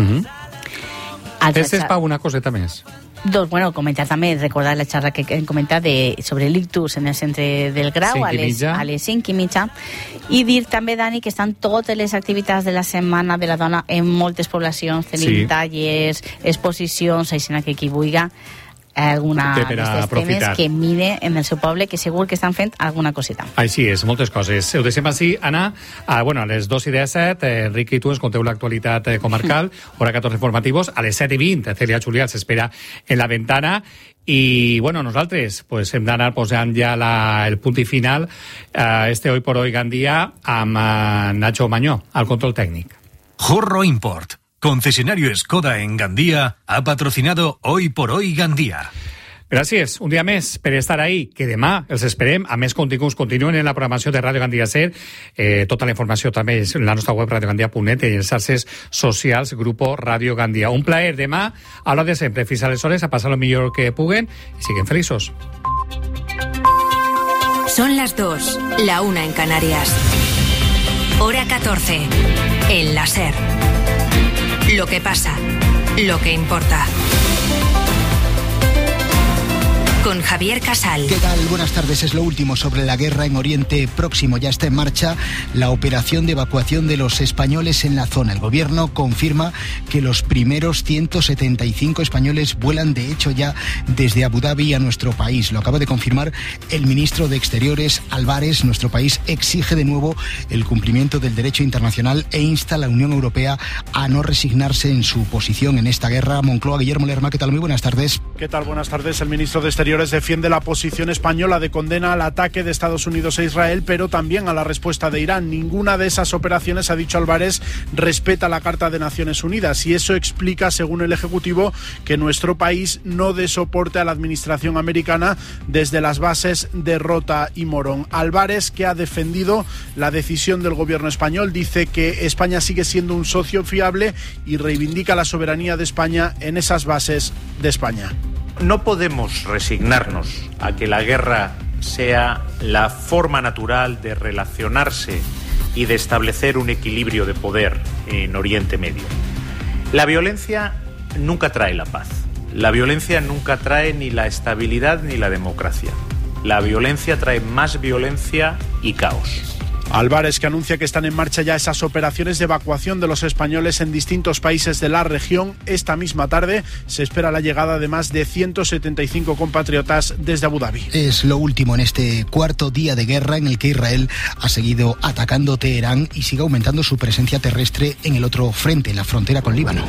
Este és per una coseta més. Doncs, bueno, comentar també, recordar la xerrada que hem comentat sobre l'ictus en el centre del Grau a les 5:30, i dir també, Dani, que estan totes les activitats de la Setmana de la Dona en moltes poblacions, tenim tallers, exposicions, així que qui vulgui alguna d'aquestes temes que mire en el seu poble, que segur que estan fent alguna coseta. Així és, moltes coses. Ho deixem així, Anna. A les 2:17, Enric i tu ens conteu l'actualitat comarcal, hora 14 informativos. A les 7:20, Celia Julià s'espera en la ventana. I, nosaltres hem d'anar posant ja el punt i final este Hoy por Hoy Gandia amb Nacho Mañó, al control tècnic. Jorro Import, concesionario Skoda en Gandía, ha patrocinado Hoy por Hoy Gandía. Gràcies, un dia més per estar ahí, que demà els esperem. A més, continuen en la programació de Ràdio Gandia Ser. Tota la informació també és en la nostra web radiogandia.net i en les xarxes socials, Grupo Ràdio Gandia. Un plaer demà, a l'hora de sempre. Fins aleshores, a passar el millor que puguen i siguen feliços. Son las 2, la 1 en Canarias. Hora 14, en la Ser. Lo que pasa, lo que importa. Con Javier Casal. ¿Qué tal? Buenas tardes. Es lo último sobre la guerra en Oriente Próximo. Ya está en marcha la operación de evacuación de los españoles en la zona. El gobierno confirma que los primeros 175 españoles vuelan, de hecho, ya desde Abu Dhabi a nuestro país. Lo acaba de confirmar el ministro de Exteriores, Álvarez. Nuestro país exige de nuevo el cumplimiento del derecho internacional e insta a la Unión Europea a no resignarse en su posición en esta guerra. Moncloa, Guillermo Lerma, ¿qué tal? Muy buenas tardes. ¿Qué tal? Buenas tardes. El ministro de Exteriores defiende la posición española de condena al ataque de Estados Unidos a Israel, pero también a la respuesta de Irán. Ninguna de esas operaciones, ha dicho Álvarez, respeta la Carta de Naciones Unidas, y eso explica, según el Ejecutivo, que nuestro país no dé soporte a la administración americana desde las bases de Rota y Morón. Álvarez, que ha defendido la decisión del gobierno español, dice que España sigue siendo un socio fiable y reivindica la soberanía de España en esas bases de España. No podemos resignarnos a que la guerra sea la forma natural de relacionarse y de establecer un equilibrio de poder en Oriente Medio. La violencia nunca trae la paz. La violencia nunca trae ni la estabilidad ni la democracia. La violencia trae más violencia y caos. Álvarez, que anuncia que están en marcha ya esas operaciones de evacuación de los españoles en distintos países de la región. Esta misma tarde se espera la llegada de más de 175 compatriotas desde Abu Dhabi. Es lo último en este cuarto día de guerra en el que Israel ha seguido atacando Teherán y sigue aumentando su presencia terrestre en el otro frente, la frontera con Líbano.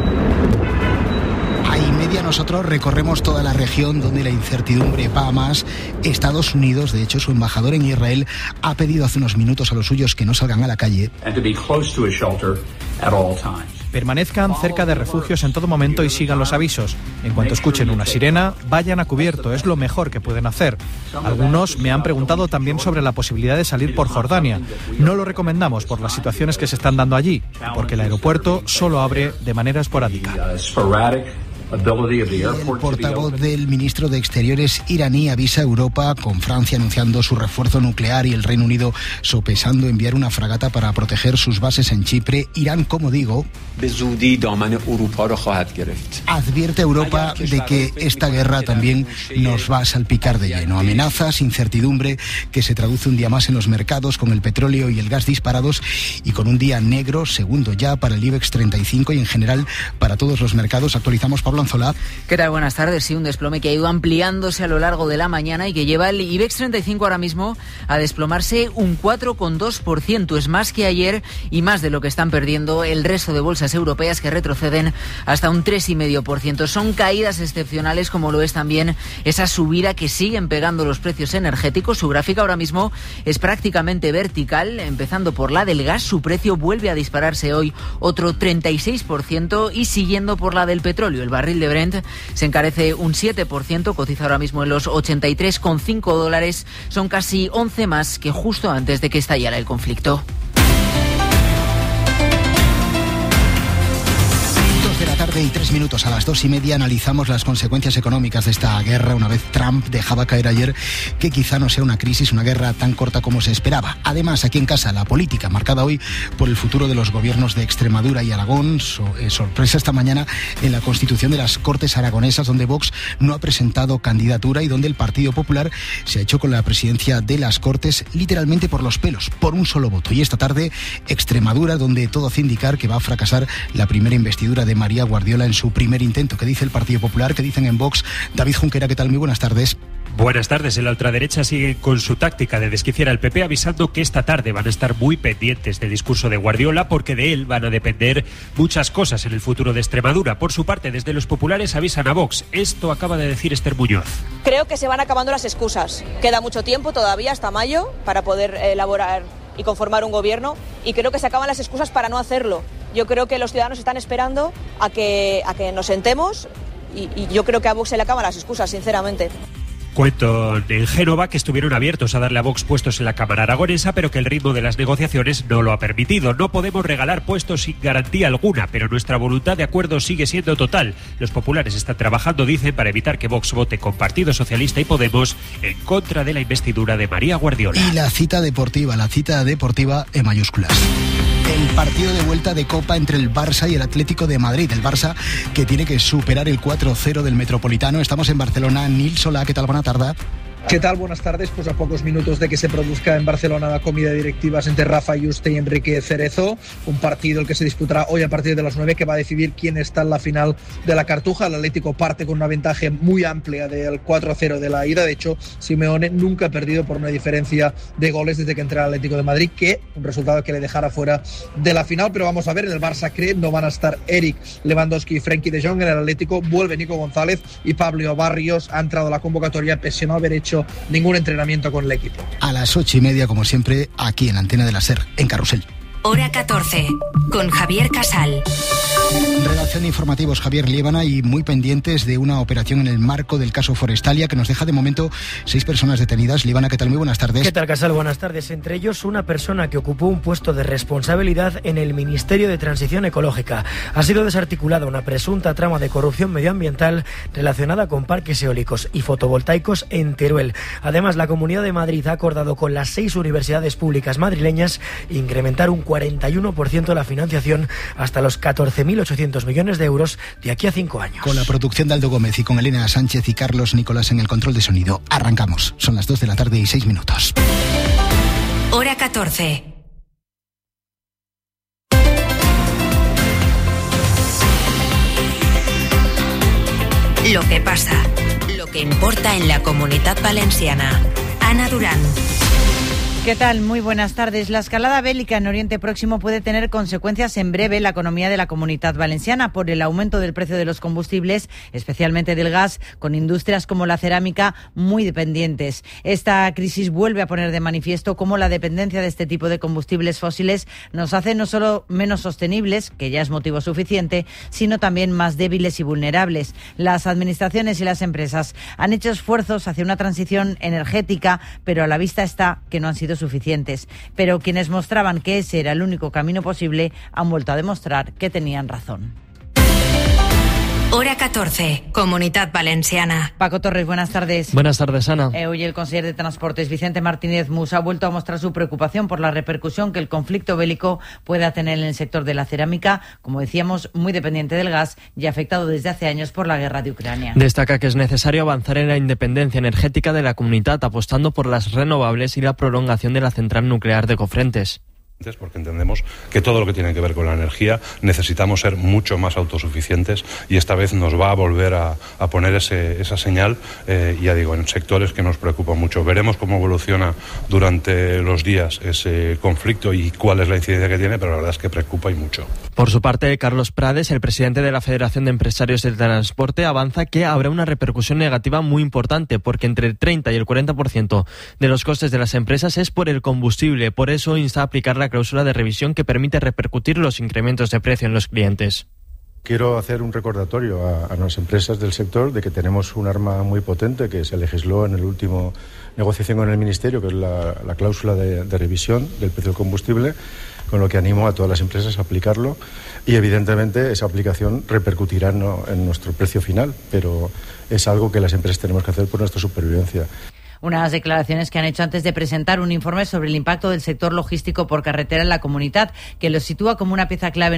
Nosotros recorremos toda la región donde la incertidumbre va a más. Estados Unidos, de hecho, su embajador en Israel ha pedido hace unos minutos a los suyos que no salgan a la calle. Permanezcan cerca de refugios en todo momento y sigan los avisos. En cuanto escuchen una sirena, vayan a cubierto, es lo mejor que pueden hacer. Algunos me han preguntado también sobre la posibilidad de salir por Jordania. No lo recomendamos por las situaciones que se están dando allí, porque el aeropuerto solo abre de manera esporádica. El portavoz del ministro de Exteriores iraní avisa a Europa, con Francia anunciando su refuerzo nuclear y el Reino Unido sopesando enviar una fragata para proteger sus bases en Chipre. Irán, como digo, advierte a Europa de que esta guerra también nos va a salpicar de lleno. Amenazas, incertidumbre que se traduce un día más en los mercados, con el petróleo y el gas disparados y con un día negro, segundo ya, para el IBEX 35 y en general para todos los mercados. Actualizamos, Pablo Anzola. ¿Qué tal? Buenas tardes. Sí, un desplome que ha ido ampliándose a lo largo de la mañana y que lleva el IBEX 35 ahora mismo a desplomarse un 4,2%. Es más que ayer y más de lo que están perdiendo el resto de bolsas europeas, que retroceden hasta un 3,5%. Son caídas excepcionales, como lo es también esa subida que siguen pegando los precios energéticos. Su gráfica ahora mismo es prácticamente vertical, empezando por la del gas. Su precio vuelve a dispararse hoy otro 36% y siguiendo por la del petróleo. El barril de Brent se encarece un 7%, cotiza ahora mismo en los $83,5. Son casi 11 más que justo antes de que estallara el conflicto. De la tarde y 3 minutos, a las 2:30 analizamos las consecuencias económicas de esta guerra, una vez Trump dejaba caer ayer que quizá no sea una crisis, una guerra tan corta como se esperaba. Además, aquí en casa, la política marcada hoy por el futuro de los gobiernos de Extremadura y Aragón. Sorpresa esta mañana en la constitución de las Cortes Aragonesas, donde Vox no ha presentado candidatura y donde el Partido Popular se ha hecho con la presidencia de las Cortes literalmente por los pelos, por un solo voto. Y esta tarde, Extremadura, donde todo hace indicar que va a fracasar la primera investidura de María Guardiola en su primer intento. ¿Qué dice el Partido Popular? ¿Qué dicen en Vox? David Junquera, ¿qué tal? Muy buenas tardes. Buenas tardes. En la ultraderecha sigue con su táctica de desquiciar al PP, avisando que esta tarde van a estar muy pendientes del discurso de Guardiola, porque de él van a depender muchas cosas en el futuro de Extremadura. Por su parte, desde los populares avisan a Vox. Esto acaba de decir Esther Muñoz. Creo que se van acabando las excusas. Queda mucho tiempo todavía, hasta mayo, para poder elaborar y conformar un gobierno, y creo que se acaban las excusas para no hacerlo. Yo creo que los ciudadanos están esperando a que nos sentemos y yo creo que a Vox se le acaban las excusas, sinceramente. Cuento en Génova que estuvieron abiertos a darle a Vox puestos en la Cámara Aragonesa, pero que el ritmo de las negociaciones no lo ha permitido. No podemos regalar puestos sin garantía alguna, pero nuestra voluntad de acuerdo sigue siendo total. Los populares están trabajando, dicen, para evitar que Vox vote con Partido Socialista y Podemos en contra de la investidura de María Guardiola. Y la cita deportiva en mayúsculas. El partido de vuelta de Copa entre el Barça y el Atlético de Madrid. El Barça que tiene que superar el 4-0 del Metropolitano. Estamos en Barcelona. Nil Solà, ¿qué tal? Buena tarde. ¿Qué tal? Buenas tardes. Pues a pocos minutos de que se produzca en Barcelona la comida de directivas entre Rafa Yuste y Enrique Cerezo, un partido el que se disputará hoy a partir de las 9, que va a decidir quién está en la final de la Cartuja. El Atlético parte con una ventaja muy amplia del 4-0 de la ida. De hecho, Simeone nunca ha perdido por una diferencia de goles desde que entró al Atlético de Madrid, que un resultado que le dejara fuera de la final. Pero vamos a ver, en el Barça cree no van a estar Eric Lewandowski y Frenkie de Jong. En el Atlético vuelve Nico González y Pablo Barrios ha entrado a la convocatoria pese a no haber hecho ningún entrenamiento con el equipo. A las 8:30, como siempre, aquí en Antena de la SER, en Carrusel. Hora 14, con Javier Casal. Redacción de informativos, Javier Liébana, y muy pendientes de una operación en el marco del caso Forestalia que nos deja de momento 6 personas detenidas. Liébana, ¿qué tal? Muy buenas tardes. ¿Qué tal, Casal? Buenas tardes. Entre ellos, una persona que ocupó un puesto de responsabilidad en el Ministerio de Transición Ecológica. Ha sido desarticulada una presunta trama de corrupción medioambiental relacionada con parques eólicos y fotovoltaicos en Teruel. Además, la Comunidad de Madrid ha acordado con las 6 universidades públicas madrileñas incrementar un 41% la financiación hasta los 14.800 millones de euros de aquí a 5 años. Con la producción de Aldo Gómez y con Elena Sánchez y Carlos Nicolás en el control de sonido. Arrancamos. Son las 2 de la tarde y 6 minutos. Hora 14. Lo que pasa, lo que importa en la Comunitat Valenciana. Ana Durán. ¿Qué tal? Muy buenas tardes. La escalada bélica en Oriente Próximo puede tener consecuencias en breve en la economía de la Comunitat Valenciana por el aumento del precio de los combustibles, especialmente del gas, con industrias como la cerámica muy dependientes. Esta crisis vuelve a poner de manifiesto cómo la dependencia de este tipo de combustibles fósiles nos hace no solo menos sostenibles, que ya es motivo suficiente, sino también más débiles y vulnerables. Las administraciones y las empresas han hecho esfuerzos hacia una transición energética, pero a la vista está que no han sido suficientes. Pero quienes mostraban que ese era el único camino posible han vuelto a demostrar que tenían razón. Hora 14, Comunitat Valenciana. Paco Torres, buenas tardes. Buenas tardes, Ana. Hoy el consejero de Transportes, Vicente Martínez Mus, ha vuelto a mostrar su preocupación por la repercusión que el conflicto bélico pueda tener en el sector de la cerámica, como decíamos, muy dependiente del gas y afectado desde hace años por la guerra de Ucrania. Destaca que es necesario avanzar en la independencia energética de la comunidad, apostando por las renovables y la prolongación de la central nuclear de Cofrentes. Porque entendemos que todo lo que tiene que ver con la energía necesitamos ser mucho más autosuficientes y esta vez nos va a volver a poner esa señal, ya digo, en sectores que nos preocupan mucho. Veremos cómo evoluciona durante los días ese conflicto y cuál es la incidencia que tiene, pero la verdad es que preocupa y mucho. Por su parte, Carlos Prades, el presidente de la Federación de Empresarios del Transporte, avanza que habrá una repercusión negativa muy importante porque entre el 30 y el 40% de los costes de las empresas es por el combustible. Por eso insta a aplicar la cláusula de revisión que permite repercutir los incrementos de precio en los clientes. Quiero hacer un recordatorio a las empresas del sector de que tenemos un arma muy potente que se legisló en el último negociación con el Ministerio, que es la cláusula de revisión del precio del combustible, con lo que animo a todas las empresas a aplicarlo y evidentemente esa aplicación repercutirá en nuestro precio final, pero es algo que las empresas tenemos que hacer por nuestra supervivencia. Unas declaraciones que han hecho antes de presentar un informe sobre el impacto del sector logístico por carretera en la comunidad, que lo sitúa como una pieza clave en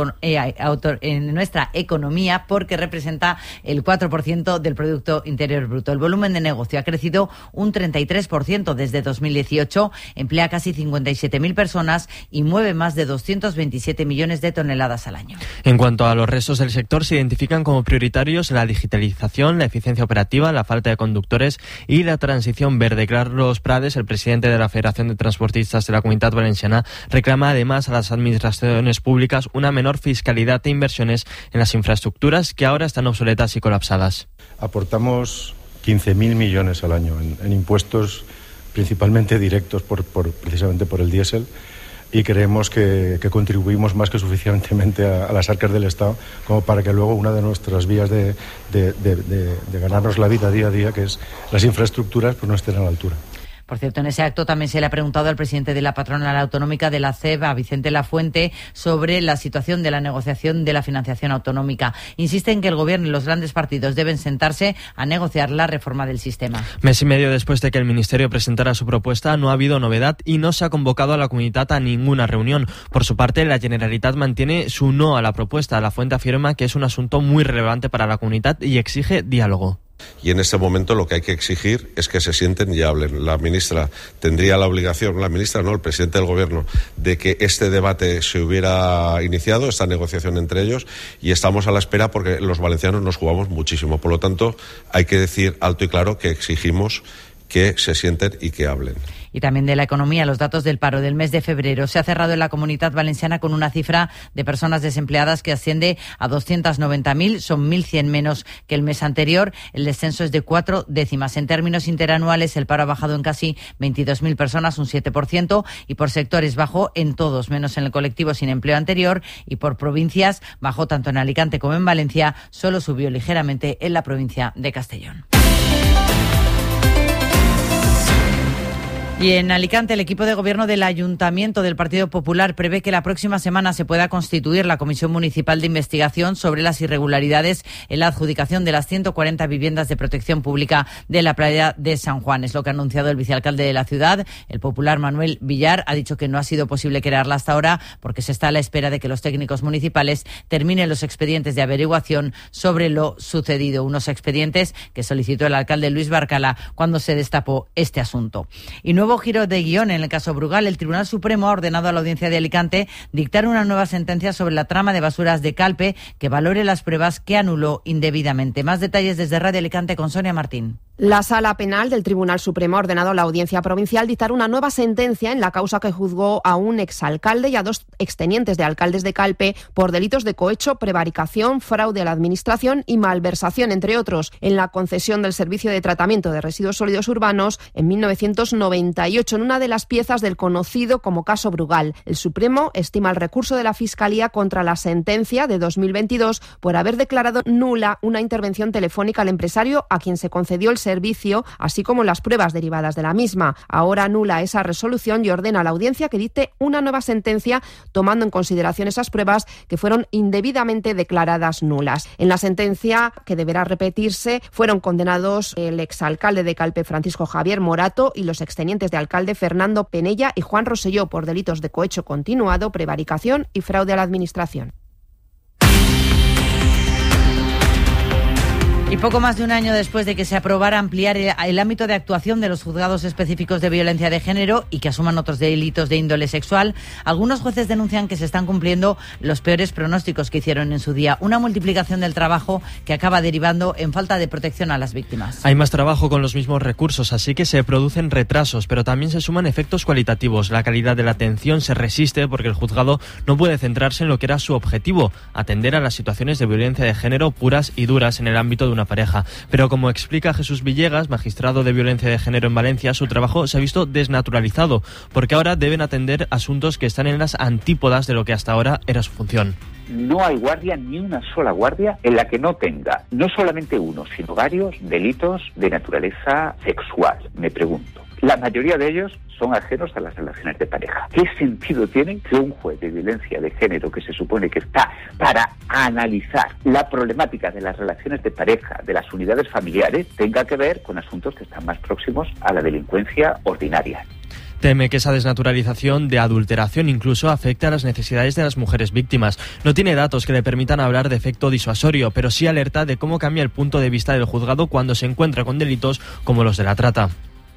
nuestra economía porque representa el 4% del Producto Interior Bruto. El volumen de negocio ha crecido un 33% desde 2018, emplea casi 57.000 personas y mueve más de 227 millones de toneladas al año. En cuanto a los restos del sector, se identifican como prioritarios la digitalización, la eficiencia operativa, la falta de conductores y la transición verde. Carlos Prades, el presidente de la Federación de Transportistas de la Comunidad Valenciana, reclama además a las administraciones públicas una menor fiscalidad e inversiones en las infraestructuras que ahora están obsoletas y colapsadas. Aportamos 15.000 millones al año en impuestos principalmente directos precisamente por el diésel y creemos que contribuimos más que suficientemente a las arcas del Estado como para que luego una de nuestras vías de ganarnos la vida día a día, que es las infraestructuras, pues no estén a la altura. Por cierto, en ese acto también se le ha preguntado al presidente de la patronal autonómica de la CEB, a Vicente Lafuente, sobre la situación de la negociación de la financiación autonómica. Insiste en que el Gobierno y los grandes partidos deben sentarse a negociar la reforma del sistema. Mes y medio después de que el Ministerio presentara su propuesta, no ha habido novedad y no se ha convocado a la comunidad a ninguna reunión. Por su parte, la Generalitat mantiene su no a la propuesta. Lafuente afirma que es un asunto muy relevante para la comunidad y exige diálogo. Y en este momento lo que hay que exigir es que se sienten y hablen. La ministra tendría la obligación, la ministra no, el presidente del Gobierno, de que este debate se hubiera iniciado, esta negociación entre ellos, y estamos a la espera porque los valencianos nos jugamos muchísimo. Por lo tanto, hay que decir alto y claro que exigimos que se sienten y que hablen. Y también de la economía, los datos del paro del mes de febrero. Se ha cerrado en la Comunidad Valenciana con una cifra de personas desempleadas que asciende a 290.000, son 1.100 menos que el mes anterior. El descenso es de 4 décimas. En términos interanuales, el paro ha bajado en casi 22.000 personas, un 7%, y por sectores bajó en todos, menos en el colectivo sin empleo anterior, y por provincias bajó tanto en Alicante como en Valencia, solo subió ligeramente en la provincia de Castellón. Y en Alicante, el equipo de gobierno del Ayuntamiento del Partido Popular prevé que la próxima semana se pueda constituir la Comisión Municipal de Investigación sobre las irregularidades en la adjudicación de las 140 viviendas de protección pública de la playa de San Juan. Es lo que ha anunciado el vicealcalde de la ciudad. El popular Manuel Villar ha dicho que no ha sido posible crearla hasta ahora porque se está a la espera de que los técnicos municipales terminen los expedientes de averiguación sobre lo sucedido. Unos expedientes que solicitó el alcalde Luis Barcala cuando se destapó este asunto. Y nuevo giro de guión en el caso Brugal. El Tribunal Supremo ha ordenado a la Audiencia de Alicante dictar una nueva sentencia sobre la trama de basuras de Calpe que valore las pruebas que anuló indebidamente. Más detalles desde Radio Alicante con Sonia Martín. La Sala Penal del Tribunal Supremo ha ordenado a la Audiencia Provincial dictar una nueva sentencia en la causa que juzgó a un exalcalde y a 2 extenientes de alcaldes de Calpe por delitos de cohecho, prevaricación, fraude a la Administración y malversación, entre otros, en la concesión del servicio de tratamiento de residuos sólidos urbanos en 1998, en una de las piezas del conocido como caso Brugal. El Supremo estima el recurso de la Fiscalía contra la sentencia de 2022 por haber declarado nula una intervención telefónica al empresario a quien se concedió el servicio, así como las pruebas derivadas de la misma. Ahora anula esa resolución y ordena a la Audiencia que dicte una nueva sentencia tomando en consideración esas pruebas que fueron indebidamente declaradas nulas. En la sentencia, que deberá repetirse, fueron condenados el exalcalde de Calpe, Francisco Javier Morato, y los extenientes de alcalde Fernando Penella y Juan Rosselló por delitos de cohecho continuado, prevaricación y fraude a la Administración. Y poco más de un año después de que se aprobara ampliar el ámbito de actuación de los juzgados específicos de violencia de género y que asuman otros delitos de índole sexual, algunos jueces denuncian que se están cumpliendo los peores pronósticos que hicieron en su día. Una multiplicación del trabajo que acaba derivando en falta de protección a las víctimas. Hay más trabajo con los mismos recursos, así que se producen retrasos, pero también se suman efectos cualitativos. La calidad de la atención se resiste porque el juzgado no puede centrarse en lo que era su objetivo, atender a las situaciones de violencia de género puras y duras en el ámbito de una pareja. Pero como explica Jesús Villegas, magistrado de violencia de género en Valencia, su trabajo se ha visto desnaturalizado, porque ahora deben atender asuntos que están en las antípodas de lo que hasta ahora era su función. No hay guardia, ni una sola guardia, en la que no tenga no solamente uno, sino varios delitos de naturaleza sexual, me pregunto. La mayoría de ellos son ajenos a las relaciones de pareja. ¿Qué sentido tiene que un juez de violencia de género, que se supone que está para analizar la problemática de las relaciones de pareja, de las unidades familiares, tenga que ver con asuntos que están más próximos a la delincuencia ordinaria? Teme que esa desnaturalización de adulteración incluso afecte a las necesidades de las mujeres víctimas. No tiene datos que le permitan hablar de efecto disuasorio, pero sí alerta de cómo cambia el punto de vista del juzgado cuando se encuentra con delitos como los de la trata.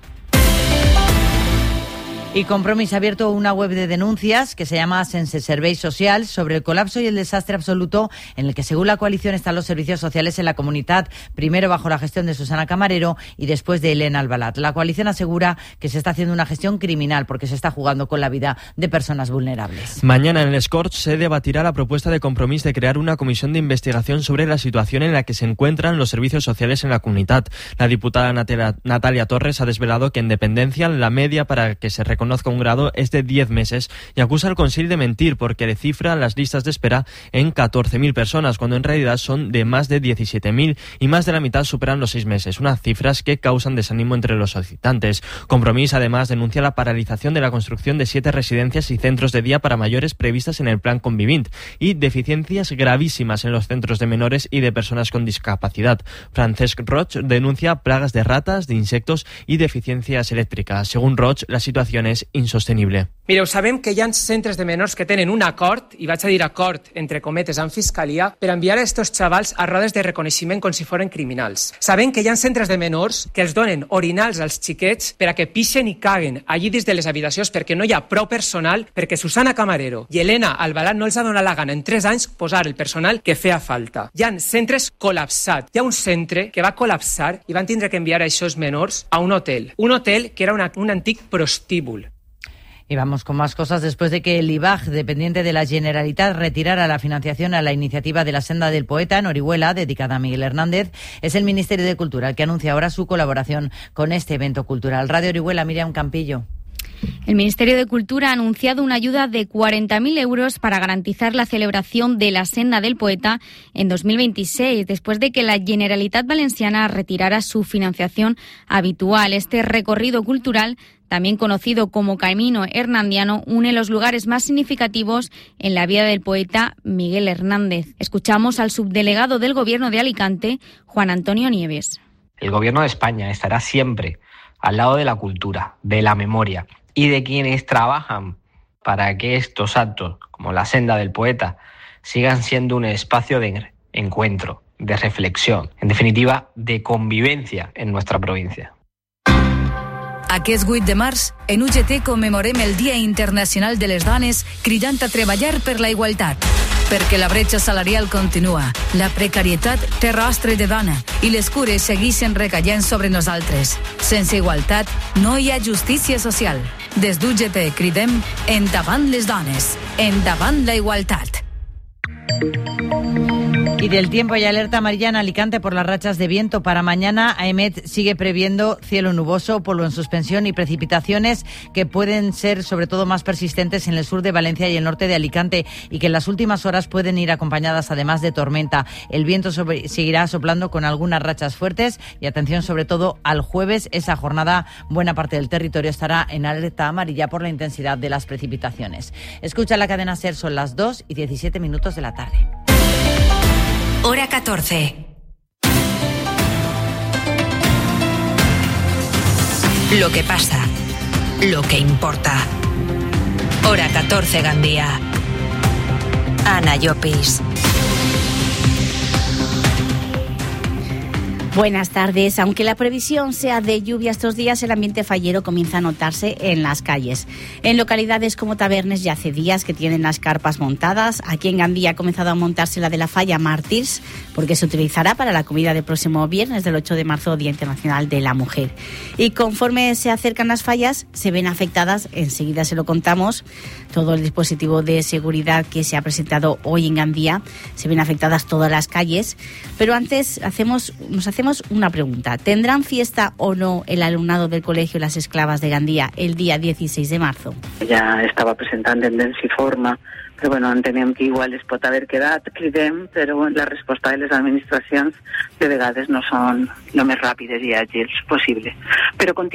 Y Compromís ha abierto una web de denuncias que se llama Sense Serveis Social sobre el colapso y el desastre absoluto en el que, según la coalición, están los servicios sociales en la comunidad, primero bajo la gestión de Susana Camarero y después de Elena Albalat. La coalición asegura que se está haciendo una gestión criminal porque se está jugando con la vida de personas vulnerables. Mañana en el Scorch se debatirá la propuesta de Compromís de crear una comisión de investigación sobre la situación en la que se encuentran los servicios sociales en la comunidad. La diputada Natalia Torres ha desvelado que en dependencia la media para que se reconozca un grado es de 10 meses y acusa al Consell de mentir porque le cifra las listas de espera en 14.000 personas, cuando en realidad son de más de 17.000 y más de la mitad superan los 6 meses, unas cifras que causan desánimo entre los solicitantes. Compromís además denuncia la paralización de la construcción de 7 residencias y centros de día para mayores previstas en el plan Convivint y deficiencias gravísimas en los centros de menores y de personas con discapacidad. Francesc Roig denuncia plagas de ratas, de insectos y deficiencias eléctricas. Según Roig, la situación és insostenible. Mireu, sabem que hi ha centres de menors que tenen un acord, i vaig a dir acord entre cometes amb Fiscalia, per enviar a estos xavals a rodes de reconeixement com si foren criminals. Sabem que hi ha centres de menors que els donen orinals als xiquets per a que pixen i caguen allí dins de les habitacions perquè no hi ha prou personal, perquè Susana Camarero i Elena Albalat no els ha donat la gana en 3 anys posar el personal que feia falta. Hi ha centres col·lapsats. Hi ha un centre que va col·lapsar i van tindre que enviar a aquests menors a un hotel que era un antic prostíbul. Y vamos con más cosas. Después de que el IBAG, dependiente de la Generalitat, retirara la financiación a la iniciativa de la Senda del Poeta en Orihuela, dedicada a Miguel Hernández, es el Ministerio de Cultura el que anuncia ahora su colaboración con este evento cultural. Radio Orihuela, Miriam Campillo. El Ministerio de Cultura ha anunciado una ayuda de 40.000 euros para garantizar la celebración de la Senda del Poeta en 2026, después de que la Generalitat Valenciana retirara su financiación habitual. Este recorrido cultural, también conocido como Camino Hernandiano, une los lugares más significativos en la vida del poeta Miguel Hernández. Escuchamos al subdelegado del Gobierno de Alicante, Juan Antonio Nieves. El Gobierno de España estará siempre al lado de la cultura, de la memoria y de quienes trabajan para que estos actos, como la Senda del Poeta, sigan siendo un espacio de encuentro, de reflexión, en definitiva, de convivencia en nuestra provincia. Aquest 8 de març, en UGT commemorem el Dia Internacional de les Dones cridant a treballar per la igualtat. Perquè la bretxa salarial continua, la precarietat té rostre de dona i les cures segueixen recaient sobre nosaltres. Sense igualtat no hi ha justícia social. Des d'UGT cridem endavant les dones, endavant la igualtat. Y del tiempo, hay alerta amarilla en Alicante por las rachas de viento. Para mañana, AEMET sigue previendo cielo nuboso, polvo en suspensión y precipitaciones que pueden ser sobre todo más persistentes en el sur de Valencia y el norte de Alicante, y que en las últimas horas pueden ir acompañadas además de tormenta. El viento seguirá soplando con algunas rachas fuertes y atención sobre todo al jueves. Esa jornada buena parte del territorio estará en alerta amarilla por la intensidad de las precipitaciones. Escucha la cadena SER, son las 2:17 de la tarde. Hora 14. Lo que pasa, lo que importa. Hora 14, Gandía. Ana Llopis. Buenas tardes. Aunque la previsión sea de lluvia estos días, el ambiente fallero comienza a notarse en las calles. En localidades como Tabernes ya hace días que tienen las carpas montadas. Aquí en Gandía ha comenzado a montarse la de la Falla Mártirs, porque se utilizará para la comida del próximo viernes del 8 de marzo, Día Internacional de la Mujer. Y conforme se acercan las fallas, se ven afectadas, enseguida se lo contamos, todo el dispositivo de seguridad que se ha presentado hoy en Gandía, se ven afectadas todas las calles. Pero antes nos hacemos una pregunta. ¿Tendrán fiesta o no el alumnado del Colegio Las Esclavas de Gandía el día 16 de marzo? Ja estava presentant en densiforma, però bueno, entenem que igual es pot haver quedat, cridem, però la resposta de les administracions de vegades no són el més ràpides i àgils possible. Però